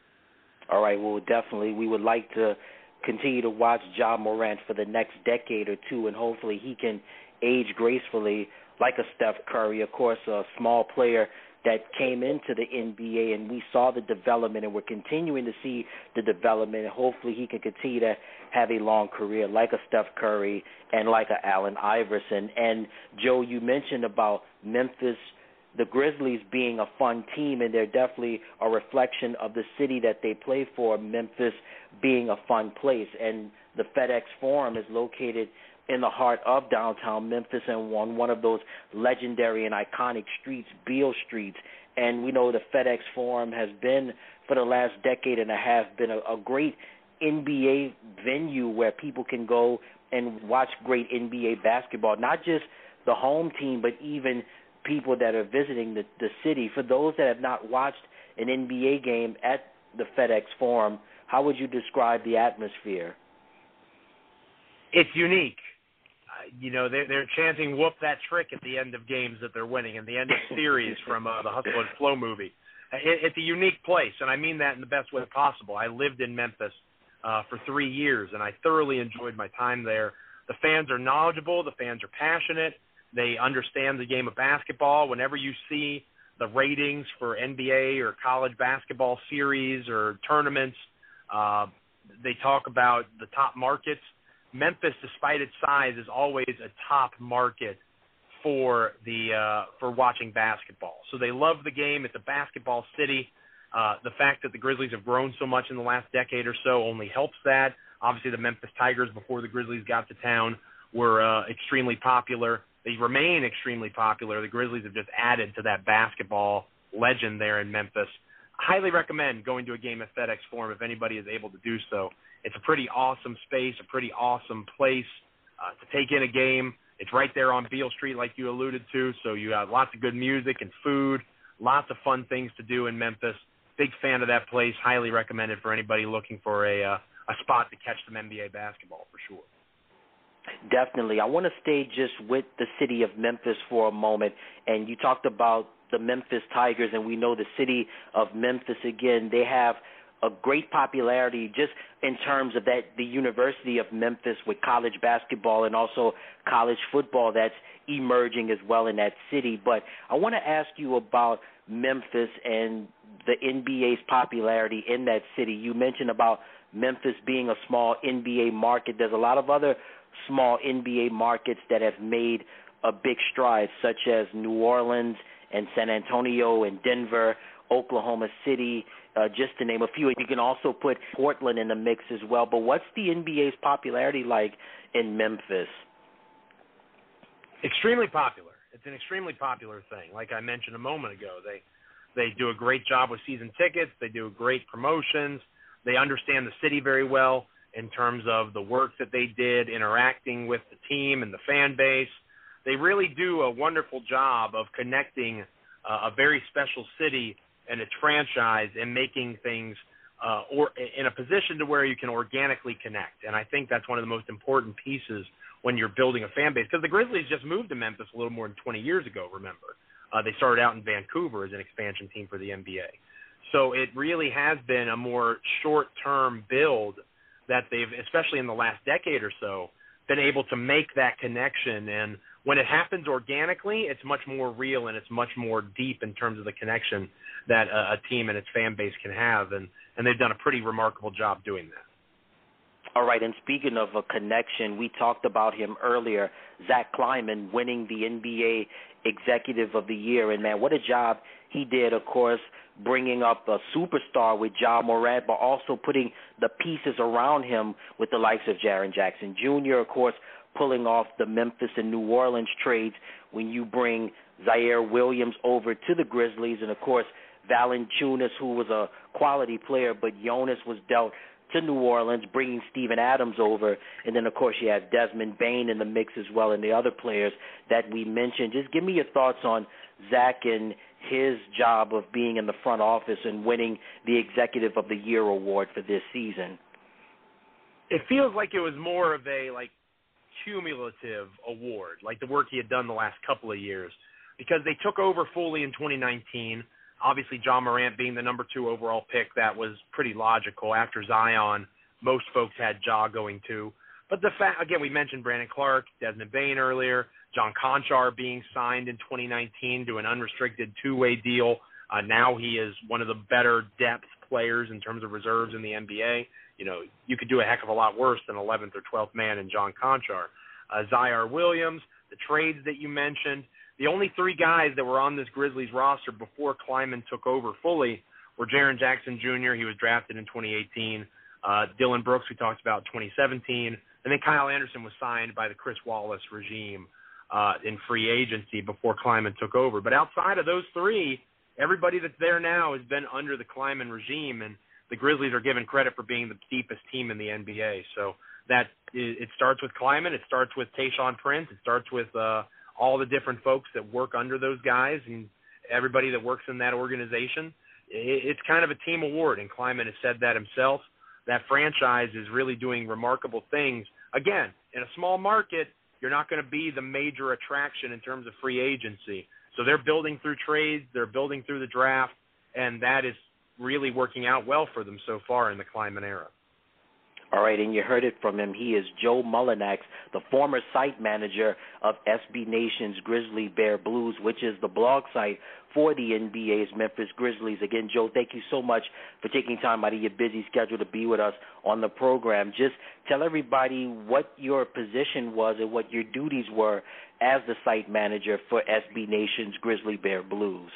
All right, well, definitely we would like to continue to watch Ja Morant for the next decade or two, and hopefully he can age gracefully like a Steph Curry, of course, a small player that came into the N B A, and we saw the development, and we're continuing to see the development, and hopefully he can continue to have a long career like a Steph Curry and like a Allen Iverson. And, Joe, you mentioned about Memphis, the Grizzlies being a fun team, and they're definitely a reflection of the city that they play for, Memphis being a fun place. And the FedEx Forum is located in the heart of downtown Memphis and on one of those legendary and iconic streets, Beale Street. And we know the FedEx Forum has been, for the last decade and a half, been a, a great N B A venue where people can go and watch great N B A basketball, not just the home team, but even people that are visiting the, the city. For those that have not watched an N B A game at the FedEx Forum, how would you describe the atmosphere? It's unique. You know, they're, they're chanting "whoop that trick" at the end of games that they're winning and the end of series from uh, the Hustle and Flow movie. It, it's a unique place, and I mean that in the best way possible. I lived in Memphis uh, for three years, and I thoroughly enjoyed my time there. The fans are knowledgeable. The fans are passionate. They understand the game of basketball. Whenever you see the ratings for N B A or college basketball series or tournaments, uh, they talk about the top markets. Memphis, despite its size, is always a top market for the uh, for watching basketball. So they love the game. It's a basketball city. Uh, the fact that the Grizzlies have grown so much in the last decade or so only helps that. Obviously, the Memphis Tigers, before the Grizzlies got to town, were uh, extremely popular. They remain extremely popular. The Grizzlies have just added to that basketball legend there in Memphis. I highly recommend going to a game at FedEx Forum if anybody is able to do so. It's a pretty awesome space, a pretty awesome place uh, to take in a game. It's right there on Beale Street, like you alluded to, so you have lots of good music and food, lots of fun things to do in Memphis. Big fan of that place. Highly recommend it for anybody looking for a uh, a spot to catch some N B A basketball for sure. Definitely. I want to stay just with the city of Memphis for a moment, and you talked about the Memphis Tigers, and we know the city of Memphis, again, they have a great popularity just in terms of that the University of Memphis with college basketball and also college football that's emerging as well in that city. But I want to ask you about Memphis and the N B A's popularity in that city. You mentioned about Memphis being a small N B A market. There's a lot of other small N B A markets that have made a big stride, such as New Orleans and San Antonio and Denver, Oklahoma City, uh, just to name a few. You can also put Portland in the mix as well. But what's the N B A's popularity like in Memphis? Extremely popular. It's an extremely popular thing. Like I mentioned a moment ago, they they do a great job with season tickets. They do great promotions. They understand the city very well in terms of the work that they did, interacting with the team and the fan base. They really do a wonderful job of connecting uh, a very special city and its franchise and making things uh, or in a position to where you can organically connect. And I think that's one of the most important pieces when you're building a fan base, because the Grizzlies just moved to Memphis a little more than twenty years ago, remember. Uh, they started out in Vancouver as an expansion team for the N B A. So it really has been a more short-term build that they've, especially in the last decade or so, been able to make that connection. And when it happens organically, it's much more real and it's much more deep in terms of the connection that a, a team and its fan base can have. And, and they've done a pretty remarkable job doing that. All right, and speaking of a connection, we talked about him earlier, Zach Kleiman winning the N B A Executive of the Year. And, man, what a job he did, of course, bringing up a superstar with Ja Morant, but also putting the pieces around him with the likes of Jaren Jackson Junior, of course, pulling off the Memphis and New Orleans trades when you bring Zaire Williams over to the Grizzlies. And, of course, Valanciunas, who was a quality player, but Jonas was dealt to New Orleans, bringing Steven Adams over. And then, of course, you have Desmond Bane in the mix as well and the other players that we mentioned. Just give me your thoughts on Zach and his job of being in the front office and winning the Executive of the Year award for this season. It feels like it was more of a, like, cumulative award, like the work he had done the last couple of years, because they took over fully in twenty nineteen. Obviously, Ja Morant being the number two overall pick, that was pretty logical. After Zion, most folks had Ja going too. But the fact, again, we mentioned Brandon Clark, Desmond Bane earlier, John Conchar being signed in twenty nineteen to an unrestricted two-way deal. Uh, now he is one of the better depth players in terms of reserves in the N B A. You know, you could do a heck of a lot worse than eleventh or twelfth man in John Conchar. Uh, Zaire Williams, the trades that you mentioned. The only three guys that were on this Grizzlies roster before Kleiman took over fully were Jaren Jackson Junior He was drafted in twenty eighteen. Uh, Dylan Brooks, we talked about, twenty seventeen. And then Kyle Anderson was signed by the Chris Wallace regime uh, in free agency before Kleiman took over. But outside of those three, everybody that's there now has been under the Kleiman regime, and the Grizzlies are given credit for being the deepest team in the N B A. So that it starts with Kleiman. It starts with Tayshaun Prince. It starts with uh, – all the different folks that work under those guys and everybody that works in that organization. It's kind of a team award, and Kleiman has said that himself. That franchise is really doing remarkable things. Again, in a small market, you're not going to be the major attraction in terms of free agency. So they're building through trades, they're building through the draft, and that is really working out well for them so far in the Kleiman era. All right, and you heard it from him. He is Joe Mullinax, the former site manager of S B Nation's Grizzly Bear Blues, which is the blog site for the N B A's Memphis Grizzlies. Again, Joe, thank you so much for taking time out of your busy schedule to be with us on the program. Just tell everybody what your position was and what your duties were as the site manager for S B Nation's Grizzly Bear Blues.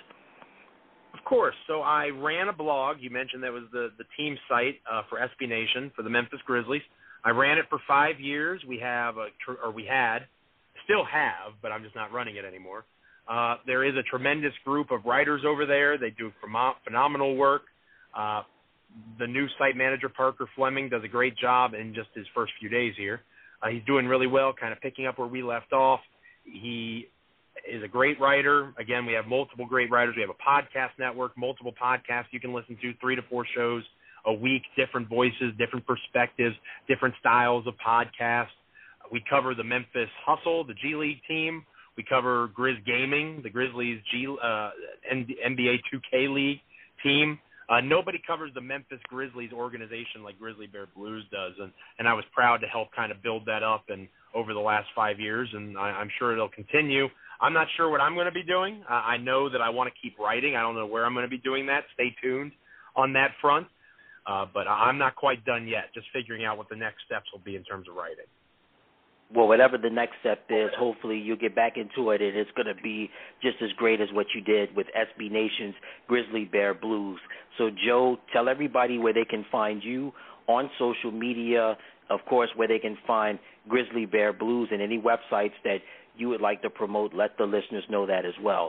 Of course. So I ran a blog. You mentioned that was the, the team site uh, for S B Nation for the Memphis Grizzlies. I ran it for five years. We have, a, or we had, still have, but I'm just not running it anymore. Uh, there is a tremendous group of writers over there. They do ph- phenomenal work. Uh, the new site manager, Parker Fleming, does a great job in just his first few days here. Uh, he's doing really well, kind of picking up where we left off. He is a great writer. Again, we have multiple great writers. We have a podcast network, multiple podcasts you can listen to, three to four shows a week, different voices, different perspectives, different styles of podcasts. We cover the Memphis Hustle, the G League team. We cover Grizz Gaming, the Grizzlies G, uh, N B A two K League team. Uh, nobody covers the Memphis Grizzlies organization like Grizzly Bear Blues does, and, and I was proud to help kind of build that up and over the last five years, and I, I'm sure it'll continue. I'm not sure what I'm going to be doing. Uh, I know that I want to keep writing. I don't know where I'm going to be doing that. Stay tuned on that front. Uh, but I'm not quite done yet, just figuring out what the next steps will be in terms of writing. Well, whatever the next step is, hopefully you'll get back into it, and it's going to be just as great as what you did with S B Nation's Grizzly Bear Blues. So, Joe, tell everybody where they can find you on social media, of course, where they can find Grizzly Bear Blues, and any websites that you would like to promote. Let the listeners know that as well.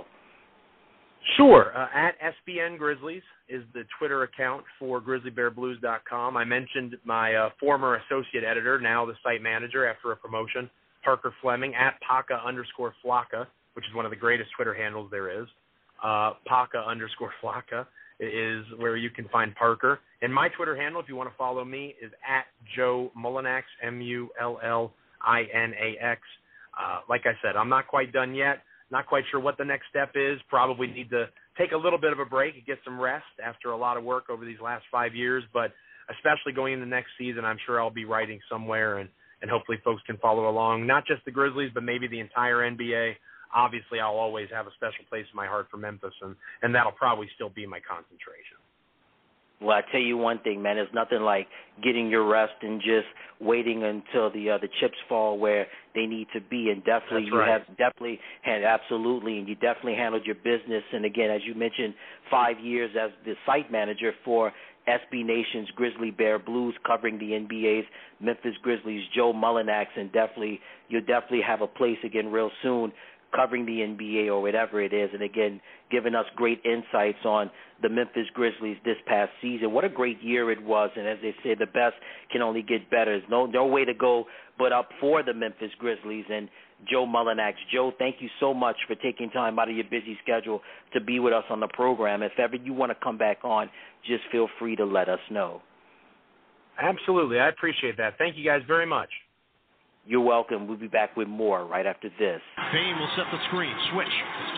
Sure. Uh, at S B N Grizzlies is the Twitter account for grizzly bear blues dot com. I mentioned my uh, former associate editor, now the site manager after a promotion, Parker Fleming, at Paca underscore Flocka, which is one of the greatest Twitter handles there is. Uh, Paca underscore Flocka is where you can find Parker. And my Twitter handle, if you want to follow me, is at Joe Mullinax, M U L L I N A X. Uh, like I said, I'm not quite done yet. Not quite sure what the next step is. Probably need to take a little bit of a break and get some rest after a lot of work over these last five years. But especially going into next season, I'm sure I'll be writing somewhere, and, and hopefully folks can follow along. Not just the Grizzlies, but maybe the entire N B A. Obviously, I'll always have a special place in my heart for Memphis, and, and that'll probably still be my concentration. Well, I tell you one thing, man. There's nothing like getting your rest and just waiting until the uh, the chips fall where they need to be. And definitely, That's you right. have definitely had absolutely, and you definitely handled your business. And again, as you mentioned, five years as the site manager for S B Nation's Grizzly Bear Blues, covering the N B A's Memphis Grizzlies, Joe Mullinax, and definitely you'll definitely have a place again real soon, covering the N B A or whatever it is, and again, giving us great insights on the Memphis Grizzlies this past season. What a great year it was, and as they say, the best can only get better. There's no, no way to go but up for the Memphis Grizzlies. And Joe Mullinax, Joe, thank you so much for taking time out of your busy schedule to be with us on the program. If ever you want to come back on, just feel free to let us know. Absolutely. I appreciate that. Thank you guys very much. You're welcome. We'll be back with more right after this. Bane will set the screen. Switch.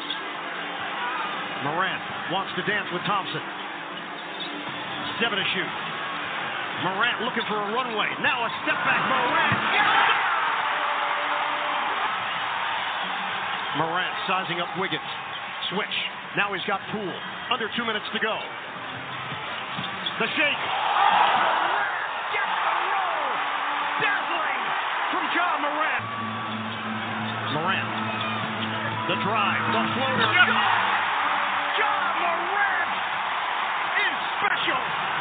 Morant wants to dance with Thompson. Seven to shoot. Morant looking for a runway. Now a step back. Morant. Yes! Morant sizing up Wiggins. Switch. Now he's got Poole. Under two minutes to go. The shake. Ja Morant. Morant. The drive. The floater. Ja, ja Morant is special.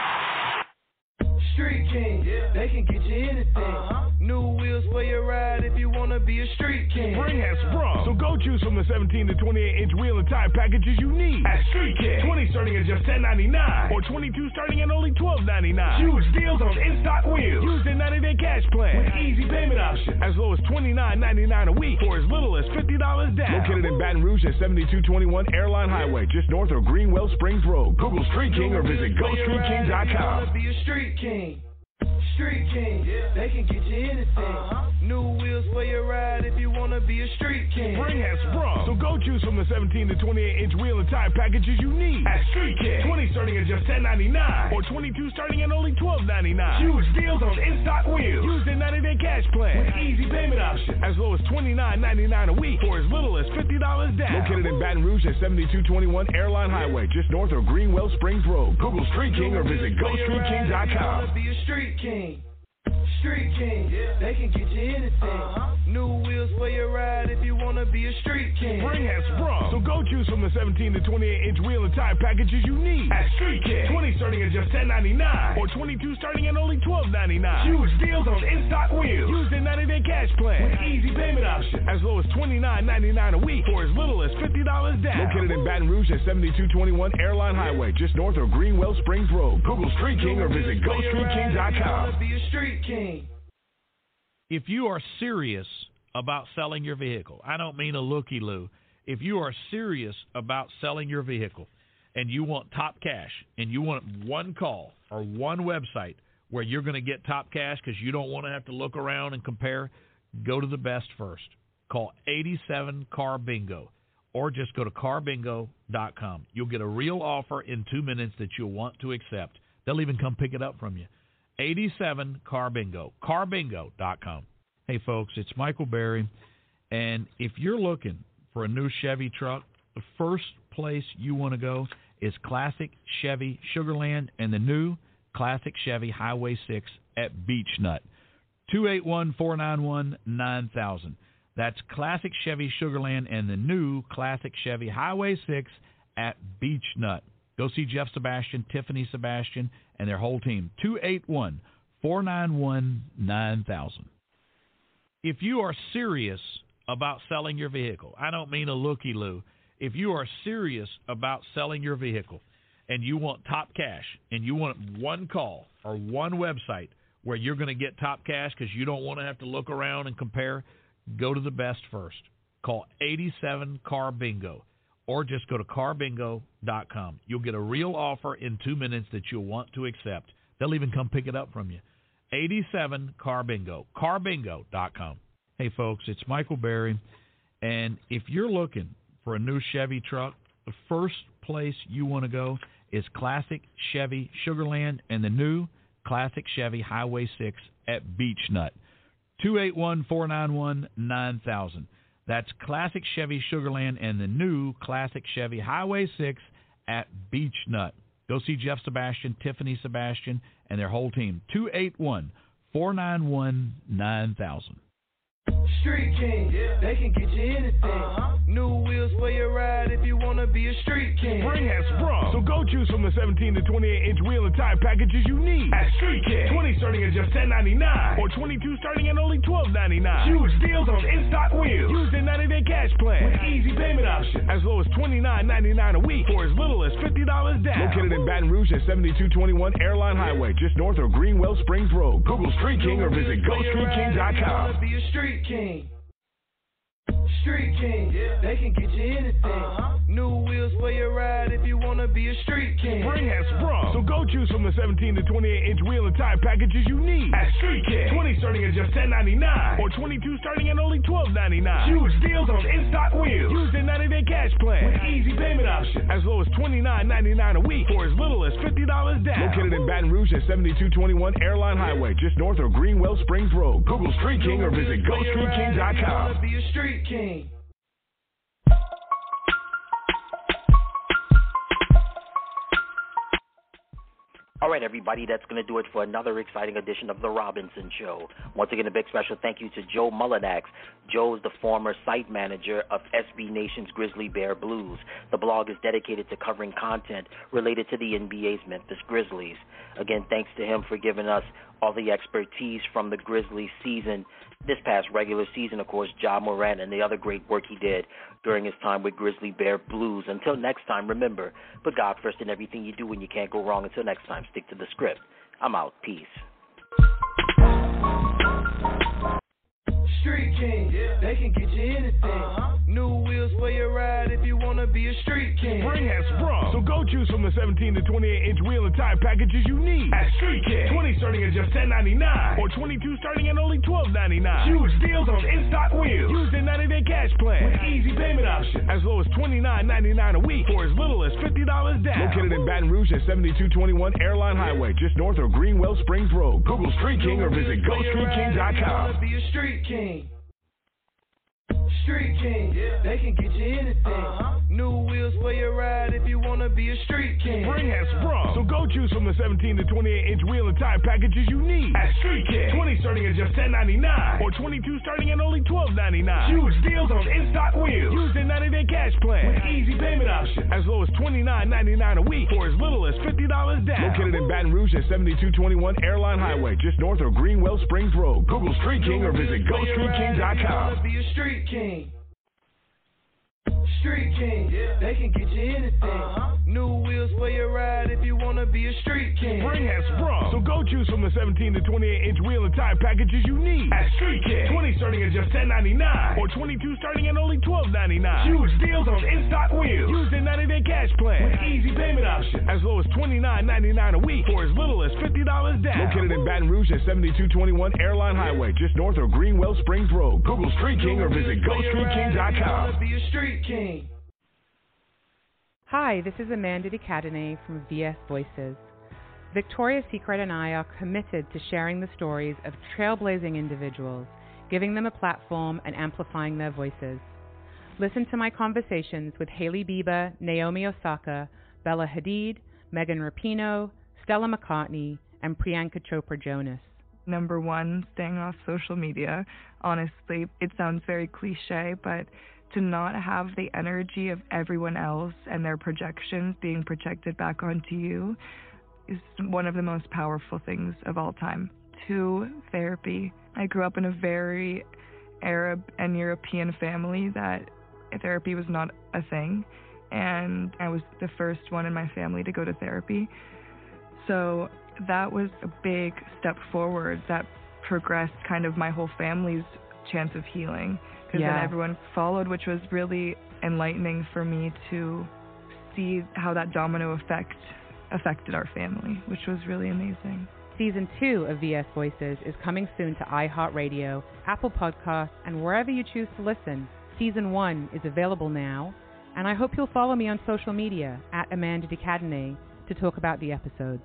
Street King, yeah. They can get you anything. Uh-huh. New wheels for your ride if you want to be a street king. Spring has sprung, so go choose from the seventeen to twenty-eight inch wheel and tire packages you need at Street King. twenty starting at just ten ninety-nine or twenty-two starting at only twelve ninety-nine. Huge deals on in-stock wheels. Use their ninety day cash plan with easy payment options as low as twenty-nine ninety-nine a week or as little as fifty dollars down. Located in Baton Rouge at seventy-two twenty-one Airline Highway, just north of Greenwell Springs Road. Google Street King or visit go street king dot com. Be a street king. Street King, yeah. They can get you anything. Uh-huh. New wheels for your ride if you want to be a street king. Spring has sprung, so go choose from the seventeen to twenty-eight inch wheel and tire packages you need at Street King. twenty starting at just ten ninety-nine or twenty-two starting at only twelve ninety-nine. Huge deals on in-stock wheels. Use their ninety day cash plan with easy payment options as low as twenty-nine ninety-nine a week or as little as fifty dollars down. Located in Baton Rouge at seventy-two twenty-one Airline Highway, just north of Greenwell Springs Road. Google Street King or visit go street king dot com. Be a street king. Street King, yeah. They can get you anything. Uh-huh. New wheels for your ride if you want to be a street king. Spring has sprung, so go choose from the seventeen to twenty-eight inch wheel and tire packages you need at Street King. twenty starting at just ten ninety-nine or twenty-two starting at only twelve ninety-nine. Huge deals on in-stock wheels. Use their ninety day cash plan with easy payment options as low as twenty-nine ninety-nine a week or as little as fifty dollars down. Located in Baton Rouge at seventy-two twenty-one Airline Highway, just north of Greenwell Springs Road. Google Street King or visit go street king dot com. Be a street king. If you are serious about selling your vehicle, I don't mean a looky-loo. If you are serious about selling your vehicle and you want top cash and you want one call or one website where you're going to get top cash because you don't want to have to look around and compare, go to the best first. Call eighty-seven car bingo or just go to car bingo dot com. You'll get a real offer in two minutes that you'll want to accept. They'll even come pick it up from you. eighty-seven car bingo, car bingo dot com. Hey, folks, it's Michael Berry, and if you're looking for a new Chevy truck, the first place you want to go is Classic Chevy Sugar Land and the new Classic Chevy Highway six at Beech Nut. two eight one, four nine one, nine thousand. That's Classic Chevy Sugar Land and the new Classic Chevy Highway six at Beech Nut. Go see Jeff Sebastian, Tiffany Sebastian, and their whole team. two eight one, four nine one, nine thousand. If you are serious about selling your vehicle, I don't mean a looky-loo. If you are serious about selling your vehicle and you want top cash and you want one call or one website where you're going to get top cash because you don't want to have to look around and compare, go to the best first. Call eighty-seven car bingo or just go to car bingo dot com. You'll get a real offer in two minutes that you'll want to accept. They'll even come pick it up from you. eighty-seven car bingo, car bingo dot com. Hey, folks, it's Michael Berry, and if you're looking for a new Chevy truck, the first place you want to go is Classic Chevy Sugar Land and the new Classic Chevy Highway six at Beech Nut. two eight one, four nine one, nine thousand. That's Classic Chevy Sugar Land and the new Classic Chevy Highway six at Beech Nut. Go see Jeff Sebastian, Tiffany Sebastian, and their whole team. two eight one, four nine one, nine thousand. Street King, yeah. They can get you anything. Uh-huh. New wheels for your ride if you want to be a street king. Spring has sprung, so go choose from the seventeen to twenty-eight inch wheel and tire packages you need at Street King. twenty starting at just ten ninety-nine or twenty-two starting at only twelve ninety-nine. Huge deals on in-stock wheels. Use their ninety day cash plan with easy payment options as low as twenty-nine ninety-nine a week or as little as fifty dollars down. Located in Baton Rouge at seventy-two twenty-one Airline Highway, just north of Greenwell Springs Road. Google Street King or visit go street king dot com. Be a street king. Street King, yeah. They can get you anything. Uh-huh. New wheels for your ride if you want to be a street king. Spring has sprung, so go choose from the seventeen to twenty-eight inch wheel and tire packages you need at Street King. twenty starting at just ten ninety-nine or twenty-two starting at only twelve ninety-nine. Huge deals on in-stock wheels. Use their ninety day cash plan with easy payment options as low as twenty-nine ninety-nine a week or as little as fifty dollars down. Located in Baton Rouge at seventy-two twenty-one Airline Highway, just north of Greenwell Springs Road. Google Street King or visit go street king dot com. Be a street king. All right, everybody, that's going to do it for another exciting edition of The Robinson Show. Once again, a big special thank you to Joe Mullinax. Joe is the former site manager of S B Nation's Grizzly Bear Blues. The blog is dedicated to covering content related to the N B A's Memphis Grizzlies. Again, thanks to him for giving us all the expertise from the Grizzlies season. This past regular season, of course, Ja Morant and the other great work he did during his time with Grizzly Bear Blues. Until next time, remember, put God first in everything you do and you can't go wrong. Until next time, stick to the script. I'm out. Peace. Street King, yeah. They can get you anything. Uh-huh. New wheels for your ride if you want to be a street king. Spring has sprung, so go choose from the seventeen to twenty-eight inch wheel and tire packages you need at Street King. twenty starting at just ten ninety-nine or twenty-two starting at only twelve ninety-nine. Huge deals on in-stock wheels. Use their ninety day cash plan with easy payment options as low as twenty-nine ninety-nine a week or as little as fifty dollars down. Located in Baton Rouge at seventy-two twenty-one Airline Highway, just north of Greenwell Springs Road. Google Street King or visit go street king dot com. Be a street king. Street King, yeah. They can get you anything. Uh-huh. New wheels for your ride if you want to be a street king. Spring has sprung, so go choose from the seventeen to twenty-eight inch wheel and tire packages you need at Street King. twenty starting at just ten ninety-nine or twenty-two starting at only twelve ninety-nine. Huge deals on in-stock wheels. Use their ninety day cash plan with easy payment options as low as twenty-nine ninety-nine a week or as little as fifty dollars down. Located in Baton Rouge at seventy-two twenty-one Airline Highway, just north of Greenwell Springs Road. Google Street King or visit go street king dot com. Be a street king. Street King, yeah. They can get you anything. Uh-huh. New wheels for your ride if you want to be a street king. Spring has sprung, so go choose from the seventeen to twenty-eight inch wheel and tire packages you need at Street King. twenty starting at just ten ninety-nine or twenty-two starting at only twelve ninety-nine. Huge deals on in-stock wheels. Use their ninety day cash plan with easy payment options as low as twenty-nine ninety-nine a week or as little as fifty dollars down. Located in Baton Rouge at seventy-two twenty-one Airline Highway, just north of Greenwell Springs Road. Google Street King or visit go street king dot com. Be a street king. Hi, this is Amanda DeCadenet from V S Voices. Victoria's Secret and I are committed to sharing the stories of trailblazing individuals, giving them a platform and amplifying their voices. Listen to my conversations with Hailey Bieber, Naomi Osaka, Bella Hadid, Megan Rapinoe, Stella McCartney, and Priyanka Chopra Jonas. Number one, staying off social media. Honestly, it sounds very cliche, but to not have the energy of everyone else and their projections being projected back onto you is one of the most powerful things of all time. Two, therapy. I grew up in a very Arab and European family that therapy was not a thing, and I was the first one in my family to go to therapy. So that was a big step forward that progressed kind of my whole family's chance of healing, because yeah. then everyone followed, which was really enlightening for me to see how that domino effect affected our family, which was really amazing. Season two of V S Voices is coming soon to iHeartRadio, Apple Podcasts, and wherever you choose to listen. Season one is available now, and I hope you'll follow me on social media at Amanda DeCadenet to talk about the episodes.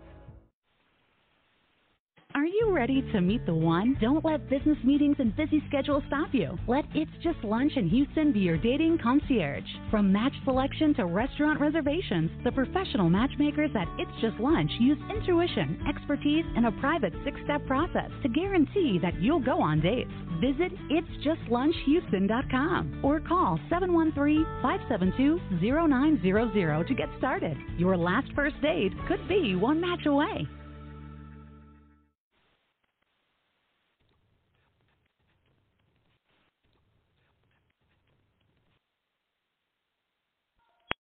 Are you ready to meet the one? Don't let business meetings and busy schedules stop you. Let It's Just Lunch in Houston be your dating concierge. From match selection to restaurant reservations, the professional matchmakers at It's Just Lunch use intuition, expertise, and a private six-step process to guarantee that you'll go on dates. Visit its just lunch houston dot com or call seven one three, five seven two, zero nine zero zero to get started. Your last first date could be one match away.